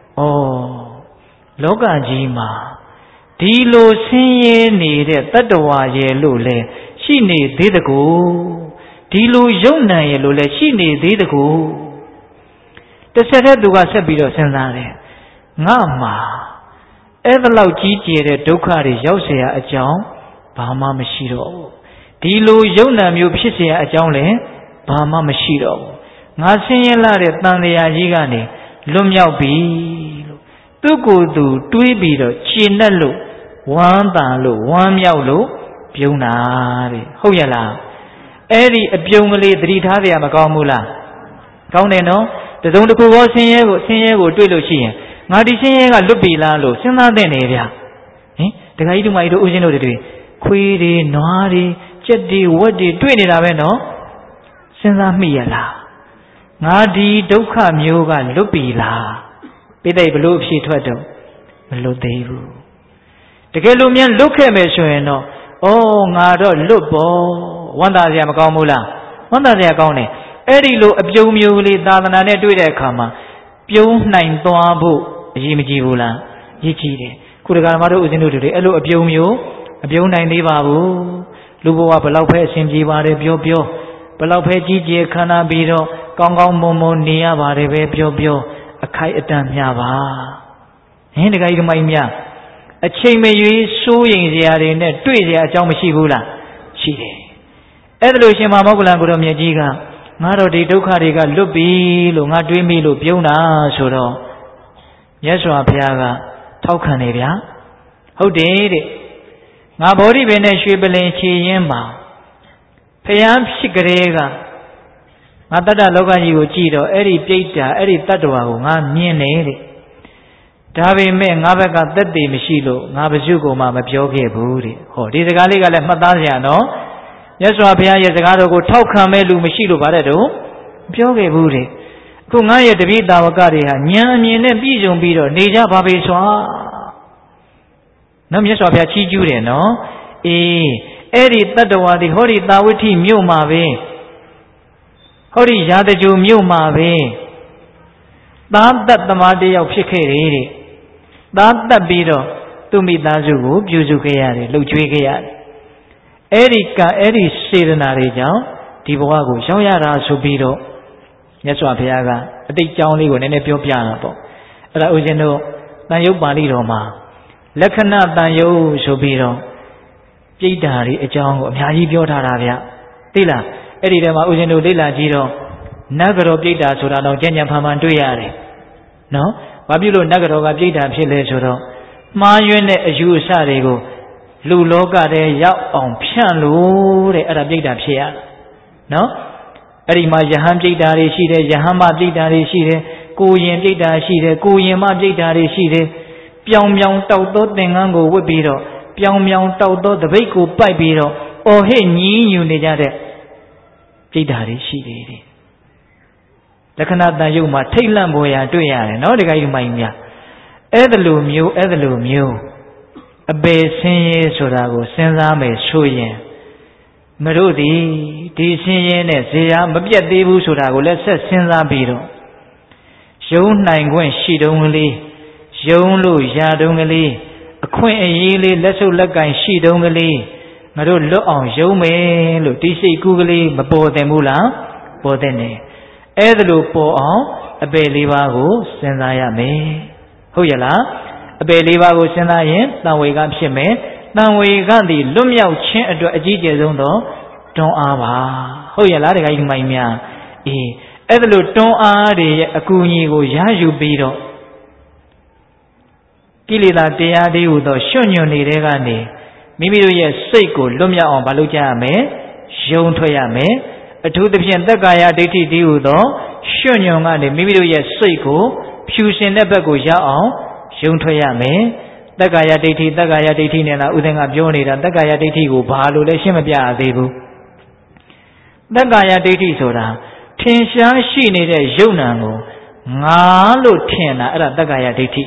လောကကြီးမှာဒီလိုဆင်းရဲနေတဲ့တတ္တဝါရဲ့လို့လဲရှိနေသေးတကူဒီလိုယုံနံရဲ့လို့လဲရှိနေသေးတကူတစ်ဆက်တည်းသူကဆက်ပြီးတော့စဉ်းစားတယ်ငါမှာအဲ့ဒါလောက်ကြီးကျယ်တဲ့ဒုက္ခတွေရောက်เสียအကြောင်းဘာမှမရှိတော့ဘူးဒီလိုယုံနံမျိုးဖြစ်เสียအကြောင်းလည်းဘာမှမရှိတော့ဘူးငါဆင်းရဲလာတဲ့တန်တရားကြီးကနေလွတ်မြောက်ပြီလို့သူ့ကိုယ်သူတွေးပြီးတော့ရှင်းတတ်လို့ဝမ်းသာလို့ဝမ်းမြောက်လို့ပြုံးတာတဲ့ဟုတ်ရဲ့လားအဲ့ဒီအပြုံးကလေးသတိထားကြရမကောင်းဘူးလားကောင်းတယ်နော်တစုံတစ်ခုကောဆင်းရဲကိုဆင်းရဲကိုတွေ့လို့ရှိရင်ငါဒီဆင်းရဲကလွတ်ပြီလားလို့စဉ်းစားတဲ့နေဗျာဟင်တခါကြီးတို့မကြီးတို့ဦးဇင်းတို့တွေခွေးတွေနွားတွေကြက်ဒီဝက်ဒီတွေ့နေတာပဲနော်စဉ်းစားမိရလားငါဒီဒုက္ခမျိုးကလွတ်ပြီလားပိဋိဘလို့အဖြစ်ထွက်တော့မလွတ်သေးဘူးတကယ်လို့မြန်လွတ်ခဲ့မယ်ဆိုရင်တော့ဩငါတော့လွတ်ပေါ်ဝမ်းသာစရာမကောင်းဘူးလားဝမ်းသာစရာကောင်းတယ်အဲ့ဒီလိုအပြုံမျိုးကလေးသာသနာနဲ့တွေ့တဲ့အခါမှာပြုံးနိုင်သွားဖို့အရေးမကြီးဘူးလားရည်ကြီးတယ်ခုတက္ကမတို့ဦးဇင်းတို့တွေအဲ့လိုအပြုံမျိုးအပြုံးနိုင်သေးပါဘူးလူဘဝဘလောက်ပဲအရှင်ပြေပါတယ်ပြောပြောဘလောက်ပဲကြီးကျယ်ခန္ဓာပြီးတော့ကောင်းကောင်းမွန်မွန်နေရပါတယ်ပဲပြောပြောအခိုက်အတန့်များပါဟင်တခါကြီးဓမ္မကြီးများအချိန်မရွေးစိုးရိမ်စရာတွေနဲ့တွေ့စရာအကြောင်းမရှိဘူးလားရှိတယ်အဲ့ဒါလို့ရှင်မမောဂလန်ကိုတော်မြတ်ကြီးကငါတော့ဒီဒုက္ခတွေကလွတ်ပြီလို့ငါတွေးမိလို့ပြုံးတာဆိုတော့မြတ်စွာဘုရားကထောက်ခံနေဗျာဟုတ်တယ်တဲ့ငါဗောဓိပင်နဲ့ရွှေပလင်ခြေရင်းပါဖျားဖြစ်ကြတဲ့ကငါတတ္တလောကကြီးကိုကြည့်တော့အဲ့ဒီပြိတ္တာအဲ့ဒီတတ္တဝါကိုငါမြင်နေတဲ့ဒါပေမဲ့ငါဘက်ကသက်တည်မရှိလို့ငါဘဇုကိုမှမပြောခဲ့ဘူးတဲ့ဟောဒီစကားလေးကလည်းမှတ်သားစရာနော်မြတ်စွာဘုရားရဲ့စကားတော်ကိုထောက်ခံမဲ့လူမရှိလို့ဗါတဲ့တော့ပြောခဲ့ဘူးတဲ့အခုငါရဲ့တပည့်တာဝကတွေဟာဉာဏ်အမြင်နဲ့ပြည့်စုံပြီးတော့နေကြပါပေစွာနော်မြတ်စွာဘုရားချီးကျူးတယ်နော်အေးအဲ့ဒီတတ္တဝါဒီဟောဒီတာဝဋ္ဌိမြို့မှာပဲဟောဒီရာဇဂျိုမြို့မှာပဲသားသက်သမားတယောက်ဖြစ်ခဲ့တယ်တဲ့သားသက်ပြီးတော့သူ့မိသားစုကိုပြုစုခဲ့ရတယ်လှုပ်ကြွေးခဲ့ရတယ်အဲ့ဒီကအဲ့ဒီစေတနာတွေကြောင့်ဒီဘဝကိုရောက်ရတာဆိုပြီးတော့မြတ်စွာဘုရားကအတိတ်ကြောင်းလေးကိုနည်းနည်းပြောပြတာပေါ့အဲ့ဒါဦးဇင်းတို့တန်ရုပ်ပါဠိတော်မှာလက္ခဏာတန်ရုပ်ဆိုပြီးတော့ပြိတ္တာတွေအကြောင်းကိုအများကြီးပြောထားတာဗျသိလားအဲ့ဒီထဲမှာဦးဇင်းတို့လေ့လာကြည့်တော့နဂရောပြိတ္တာဆိုတာတော့ကြံ့ကြံ့ဖန်ဖန်တွေ့ရတယ်နော်ဘာဖြစ်လို့နဂရောကပြိတ္တာဖြစ်လဲဆိုတော့မှားယွင်းတဲ့အယူအဆတွေကိုလူလောကထဲရောက်အောင်ဖြန့်လို့တဲ့အဲ့ဒါပြိတ္တာဖြစ်ရနော်အဲ့ဒီမှာယဟန်ပြိတ္တာတွေရှိတယ်ယဟန်မပြိတ္တာတွေရှိတယ်ကိုရင်ပြိတ္တာရှိတယ်ကိုရင်မပြိတ္တာတွေရှိတယ်ပြောင်ပြောင်တောက်သောသင်္ကန်းကိုဝတ်ပြီးတော့ပြောင်ပြောင်တောက်သောတပိတ်ကိုပိုက်ပြီးတော့အော်ဟစ်ညီးညူနေကြတဲ့ပြိတ္တာတွေရှိတယ်တဲ့လက္ခဏာတန်ရုပ်မှာထိတ်လန့်ပေါ်ရာတွေ့ရတယ်နော်တခါကြီးမိုင်းများအဲ့ဒါလိုမျိုးအဲ့ဒါလိုမျိုးအပေဆင်းရဲဆိုတာကိုစဉ်းစားမယ်ဆိုရင်မတို့ဒီဒီဆင်းရဲနဲ့ဇေယျမပြတ်သေးဘူးဆိုတာကိုလည်းဆက်စဉ်းစားပြီးတော့ယုံနိုင်ခွင့်ရှိတုံးကလေးယုံလို့ရတုံးကလေးအခွင့်အရေးလေးလက်ဆုပ်လက်ကင်ရှိတုံးကလေးငါတို့လွတ်အောင်ယုံမယ်လို့ဒီစိတ်ကူးကလေးမပေါ်သင့်ဘူးလားပေါ်သင့်တယ်အဲ့ဒါလို့ပေါ်အောင်အပေလေးပါးကိုစဉ်းစားရမယ်ဟုတ်ရဲ့လားအပေလေးပါးကိုစဉ်းစားရင်တန်ဝေကဖြစ်မယ်တန်ဝေကသည်လွတ်မြောက်ခြင်းအတွက်အကြီးကျယ်ဆုံးသောတွန်းအားပါဟုတ်ရဲ့လားတခါကြီးမိုင်းများအေးအဲ့ဒါလို့တွန်းအားတွေရဲ့အကူအညီကိုရယူပြီးတော့ကိလေသာတရားတွေဟူသောရွှွညွန်နေတဲ့ကနေမိမိတို့ရဲ့စိတ်ကိုလွတ်မြောက်အောင်မလုပ်ကြရမယ်ယုံထွက်ရမယ်အထူးသဖြင့်သက်ကာယဒိဋ္ဌိတွေဟူသောရွှွညွန်ကနေမိမိတို့ရဲ့စိတ်ကိုဖြူရှင်တဲ့ဘက်ကိုရောက်အောင်ယုံထွက်ရမယ်သက်ကာယဒိဋ္ဌိသက်ကာယဒိဋ္ဌိနဲ့လားဥဒ္ဒင်ကပြောနေတာသက်ကာယဒိဋ္ဌိကိုဘာလို့လဲရှင်းမပြရသေးဘူးသက်ကာယဒိဋ္ဌိဆိုတာထင်ရှားရှိနေတဲ့ယုံနာကိုငါလို့ထင်တာအဲ့ဒါသက်ကာယဒိဋ္ဌိ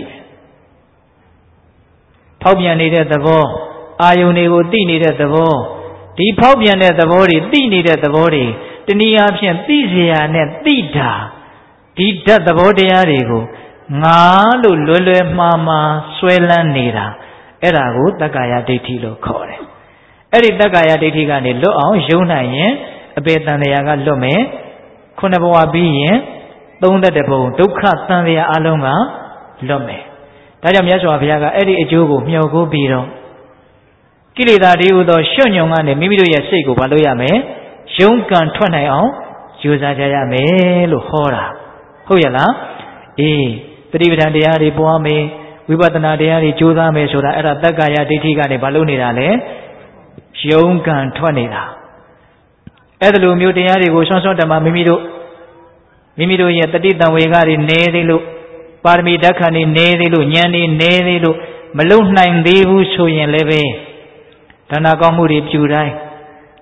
ဖောက်ပြန်နေတဲ့သဘောအာယုန်တွေကိုသိနေတဲ့သဘောဒီဖောက်ပြန်တဲ့သဘောတွေသိနေတဲ့သဘောတွေတနည်းအားဖြင့်သိเสียနဲ့သိတာဒီဓာတ်သဘောတရားတွေကိုငါလို့လွယ်လွယ်မှားမှားဆွဲလန်းနေတာအဲ့ဒါကိုတက္ကာယဒိဋ္ဌိလို့ခေါ်တယ်အဲ့ဒီတက္ကာယဒိဋ္ဌိကနေလွတ်အောင်ယုံနိုင်ရင်အပေတန်တရားကလွတ်မယ်ခုနှစ်ဘဝပြီးရင်သုံးသက်တဲ့ဘုံဒုက္ခတန်တရားအလုံးကလွတ်မယ်ဒါကြောင့်မြတ်စွာဘုရားကအဲ့ဒီအကျိုးကိုမျှော်ကိုပြီးတော့ကိလေသာတွေဟူသောရွှွညွန်ကနေမိမိတို့ရဲ့စိတ်ကိုမလုပ်ရမယ်ယုံကံထွက်နိုင်အောင်ကြိုးစားကြရမယ်လို့ဟောတာဟုတ်ရဲ့လားအေးတတိပဌာန်တရားတွေပွားမယ်ဝိပဿနာတရားတွေကြိုးစားမယ်ဆိုတာအဲ့ဒါတက္ကာယဒိဋ္ဌိကနေမလုပ်နေတာလေယုံကံထွက်နေတာအဲ့ဒါလိုမျိုးတရားတွေကိုဆွမ်းဆွမ်းတမမိမိတို့မိမိတို့ရဲ့တတိတံဝေကတွေနေသေးလို့ပါရမီဓာတ်ခံနေနေသေးလို့ဉာဏ်နေနေသေးလို့မလုံနိုင်သေးဘူးဆိုရင်လည်းပဲဒါနကောင်းမှုတွေပြုတိုင်းတ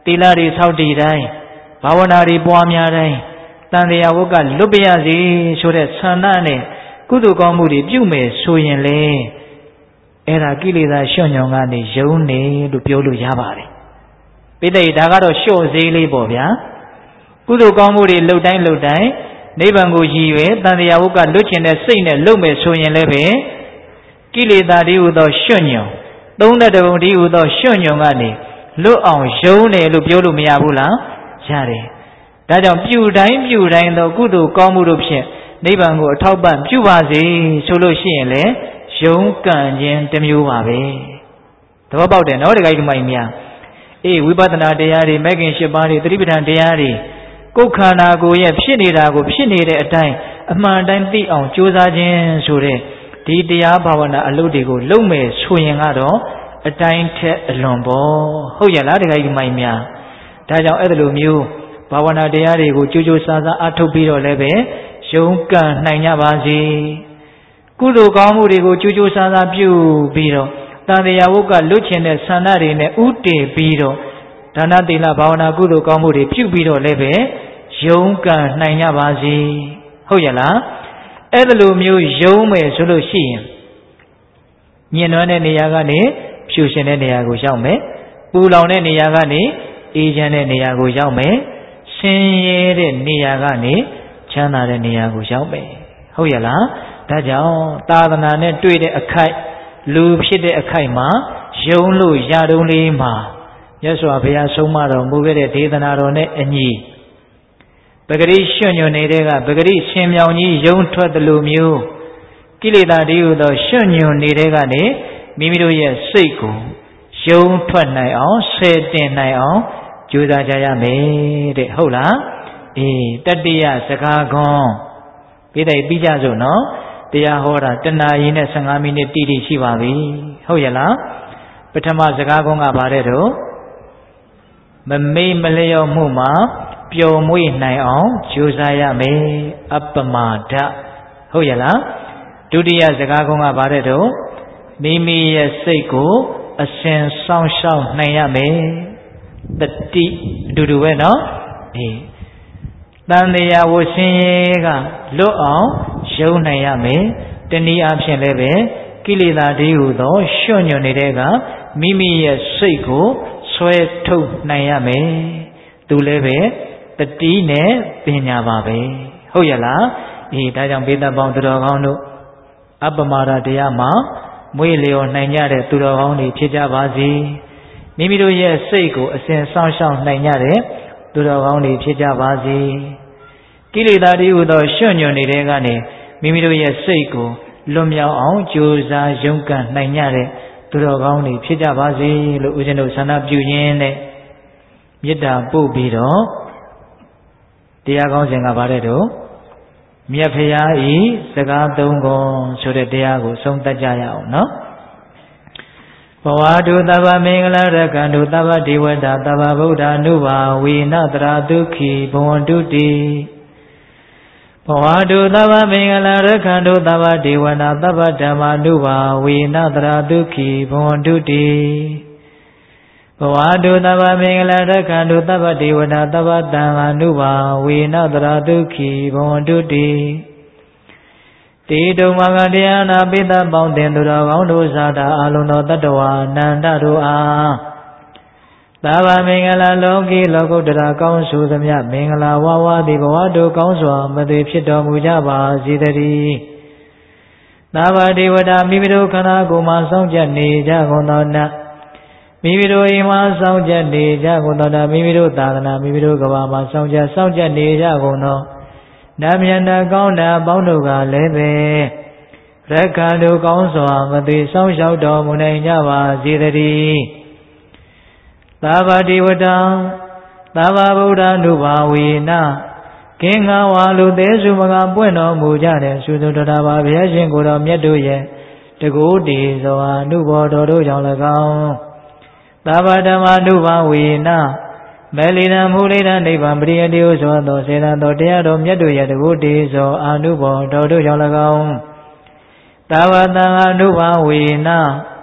တီလာတွေဆောက်တည်တိုင်းဘာဝနာတွေပွားများတိုင်းတန်တရားဝတ်ကလွတ်ပြရစီဆိုတဲ့ဆန္ဒနဲ့ကုသိုလ်ကောင်းမှုတွေပြုမယ်ဆိုရင်လေအဲ့ဒါကိလေသာလျှော့ညွန်ကနေယုံနေလို့ပြောလို့ရပါတယ်ပိဋကဒါကတော့လျှော့စေးလေးပေါ့ဗျာကုသိုလ်ကောင်းမှုတွေလှုပ်တိုင်းလှုပ်တိုင်းနိဗ္ဗာန်ကိုရည်ရွယ်တန်တရားဝတ်ကလွတ်ချင်တဲ့စိတ်နဲ့လုပ်မယ်ဆိုရင်လည်းပဲကိလေသာတွေဟူသောလျှော့ညွန်သုံးတဲ့တုံဒီဟူသောလျှော့ညွန်ကနေလွတ်အောင်ယုံတယ်လို့ပြောလို့မရဘူးလားရတယ်ဒါကြောင့်ပြုတိုင်းပြုတိုင်းသောကုသိုလ်ကောင်းမှုတို့ဖြင့်နိဗ္ဗာန်ကိုအထောက်ပံ့ပြုပါစေဆိုလို့ရှိရင်လေယုံကံခြင်းတစ်မျိုးပါပဲသဘောပေါက်တယ်နော်တခါကြီးဒီမိုင်းများအေးဝိပဿနာတရားတွေမဲ့ခင်၈ပါးတွေသတိပဋ္ဌာန်တရားတွေကိုယ်ခန္ဓာကိုယ်ရဲ့ဖြစ်နေတာကိုဖြစ်နေတဲ့အတိုင်းအမှန်တိုင်းသိအောင်ကြိုးစားခြင်းဆိုတဲ့ဒီတရားဘာဝနာအလုပ်တွေကိုလုပ်မယ်ဆိုရင်ကတော့အတိုင်းထက်အလွန်ပေါ့ဟုတ်ရလားတခါကြီးဒီမိုင်းများဒါကြောင့်အဲ့လိုမျိုးဘာဝနာတရားတွေကိုကြိုးကြိုးစားစားအထုတ်ပြီးတော့လည်းပဲယုံကံနိုင်ကြပါစေကုသိုလ်ကောင်းမှုတွေကိုကြိုးကြိုးစားစားပြုပြီးတော့တန်တရားဝုတ်ကလွတ်ချင်တဲ့ဆန္ဒတွေနဲ့ဥတည်ပြီးတော့ဒါနသီလဘာဝနာကုသိုလ်ကောင်းမှုတွေပြုပြီးတော့လည်းပဲယုံကံနိုင်ကြပါစေဟုတ်ရလားအဲ့လိုမျိုးယုံမယ်ဆိုလို့ရှိရင်ညင်နွမ်းတဲ့နေရာကနေဖြူရှင်တဲ့နေရာကိုရောက်မယ်ပူလောင်တဲ့နေရာကနေအေးချမ်းတဲ့နေရာကိုရောက်မယ်ဆင်းရဲတဲ့နေရာကနေချမ်းသာတဲ့နေရာကိုရောက်မယ်ဟုတ်ရလားဒါကြောင့်သာသနာနဲ့တွေ့တဲ့အခိုက်လူဖြစ်တဲ့အခိုက်မှာယုံလို့ရတုံးလေးမှာမြတ်စွာဘုရားဆုံးမတော်မူခဲ့တဲ့ဒေသနာတော်နဲ့အညီပဂရိရွှွညွန်နေတဲ့ကပဂရိရှင်မြောင်ကြီးယုံထွက်တယ်လို့မျိုးကိလေသာတည်းဟူသောရွှွညွန်နေတဲ့ကနေမိမိတို့ရဲ့စိတ်ကိုယုံထွက်နိုင်အောင်ဆယ်တင်နိုင်အောင်ကြိုးစားကြရမယ်တဲ့ဟုတ်လားအေးတတ္တိယစကားခွန်ပြီးတယ်ပြီးကြစို့နော်တရားဟောတာတနာရီနဲ့၁၅မိနစ်တိတိရှိပါပြီဟုတ်ရဲ့လားပထမစကားခွန်ကဗါတဲ့တော့မမေ့မလျော့မှုမှာပျော်မွေ့နိုင်အောင်ကြိုးစားရမယ်အပ္ပမဒဟုတ်ရဲ့လားဒုတိယစကားခွန်ကဗါတဲ့တော့မိမိရဲ့စိတ်ကိုအစဉ်စောင့်ရှောက်နိုင်ရမယ်တတိအတူတူပဲနော်အေးတန်တရားဝဆင်းရဲကလွတ်အောင်ယုံနိုင်ရမယ်တနည်းအားဖြင့်လည်းပဲကိလေသာတည်းဟူသောရွှွညွန်နေတဲ့ကမိမိရဲ့စိတ်ကိုဆွဲထုတ်နိုင်ရမယ်သူလည်းပဲတတိနဲ့ပညာပါပဲဟုတ်ရလားအေးဒါကြောင့်ဘေးသက်ပေါင်းသူတော်ကောင်းတို့အပ္ပမာဒတရားမှာမွေးလျော်နိုင်ကြတဲ့သူတော်ကောင်းတွေဖြစ်ကြပါစေမိမိတို့ရဲ့စိတ်ကိုအစဉ်စောင့်ရှောက်နိုင်ကြတဲ့သူတော်ကောင်းတွေဖြစ်ကြပါစေကိလေသာတည်းဟူသောရွှွညွန်နေတဲ့ကနေမိမိတို့ရဲ့စိတ်ကိုလွတ်မြောက်အောင်ကြိုးစားရုန်းကန်နိုင်ကြတဲ့သူတော်ကောင်းတွေဖြစ်ကြပါစေလို့ဦးဇင်းတို့ဆန္ဒပြုရင်းနဲ့မေတ္တာပို့ပြီးတော့တရားကောင်းစဉ်ကဗါတဲ့တော့မြတ်ဖရာဤစကားသုံးခွန်ဆိုတဲ့တရားကိုဆုံးသက်ကြရအောင်နော်ဘဝတုသဗ္ဗမင်္ဂလာရကံတုသဗ္ဗဒေဝတာသဗ္ဗဗုဒ္ဓ ानु ဘာဝေနတရာဒုက္ခိဘဝန္တုတိဘဝတုသဗ္ဗမင်္ဂလာရကံတုသဗ္ဗဒေဝနာသဗ္ဗဓမ္မာ ानु ဘာဝေနတရာဒုက္ခိဘဝန္တုတိဘဝတုသဗ္ဗမင်္ဂလာရကံတုသဗ္ဗဒေဝနာသဗ္ဗသံဃာ ानु ဘာဝေနတရာဒုက္ခိဘဝန္တုတိတေတုံမဂတရားနာပိသပေါင်းတင်သူတော်ကောင်းတို့ဇာတာအလုံးသောတတ္တဝါနန္တတို့အားသဗ္ဗမင်္ဂလာလောကီလောကုတ္တရာကောင်းစုသမျှမင်္ဂလာဝါဝါသည်ဘဝတို့ကောင်းစွာမသွေဖြစ်တော်မူကြပါစေတည်းသဗ္ဗဒေဝတာမိမိတို့ခန္ဓာကိုယ်မှာစောင့်ကြနေကြကုန်သောနတ်မိမိတို့အိမ်မှာစောင့်ကြနေကြကုန်သောနတ်မိမိတို့သာသနာမိမိတို့ကဘာမှာစောင့်ကြစောင့်ကြနေကြကုန်သောနတ်မြတ်နာကောင်းတာပေါင်းတို့ကလည်းပဲရက္ခဏုကောင်းစွာမသိဆောင်လျှောက်တော်မူနိုင်ကြပါစေတည်းသဗ္ဗတိဝတံသဗ္ဗဗုဒ္ဓ ानु ဘာဝေနကင်္ဂဝါလူသေးစုမကပွင့်တော်မူကြတဲ့သုသုတ္တဘာဘုရားရှင်ကိုယ်တော်မြတ်တို့ရဲ့တကူတည်စွာအနုဘော်တော်တို့ကြောင့်၎င်းသဗ္ဗဓမ္မာ ानु ဘာဝေနမေလီနံမူလိဒံနိဗ္ဗာန်ပရိယတိဟုဆိုသောစေတံတော်တရားတော်မြတ်တို့ရဲ့တကုတည်သောအာနုဘောတော်တို့ကြောင့်၎င်းသဗ္ဗတံ ानु ဘာဝေန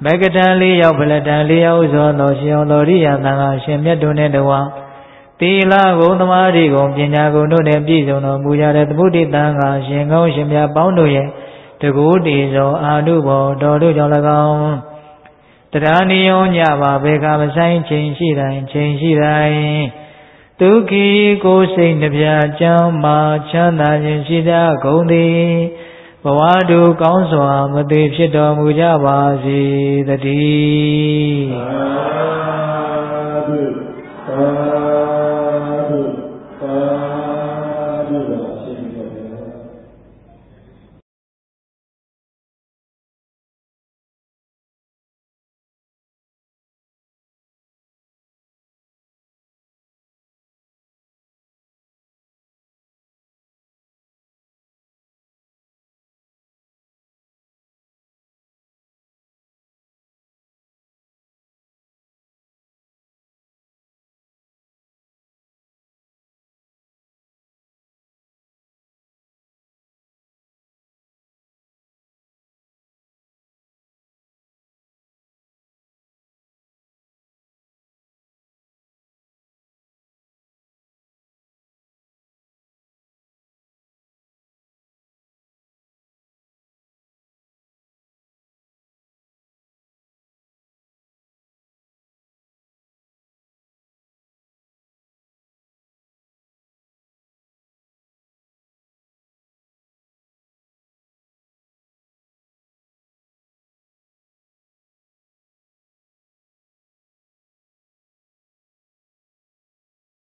မဂ္ဂတံလေးရောက်ဗလတံလေးရောက်သောတော်ရှင်တော်ရိယသံဃာရှင်မြတ်တို့နဲ့တဝါသီလဂုဏ်သမာဓိဂုဏ်ပညာဂုဏ်တို့နဲ့ပြည့်စုံတော်မူကြတဲ့သမုဒိတံဃာရှင်ကောင်းရှင်များပေါင်းတို့ရဲ့တကူတည်သောအာနုဘောတော်တို့ကြောင့်၎င်းတရားနိယောညပါဘေကမဆိုင်ချိန်ရှိတိုင်းချိန်ရှိတိုင်းဒုက္ခိကိုယ်စိတ်နှပြချမ်းမာချမ်းသာခြင်းရှိကြကုန်သည်ဘဝတုကောင်းစွာမသေးဖြစ်တော်မူကြပါစေတည်း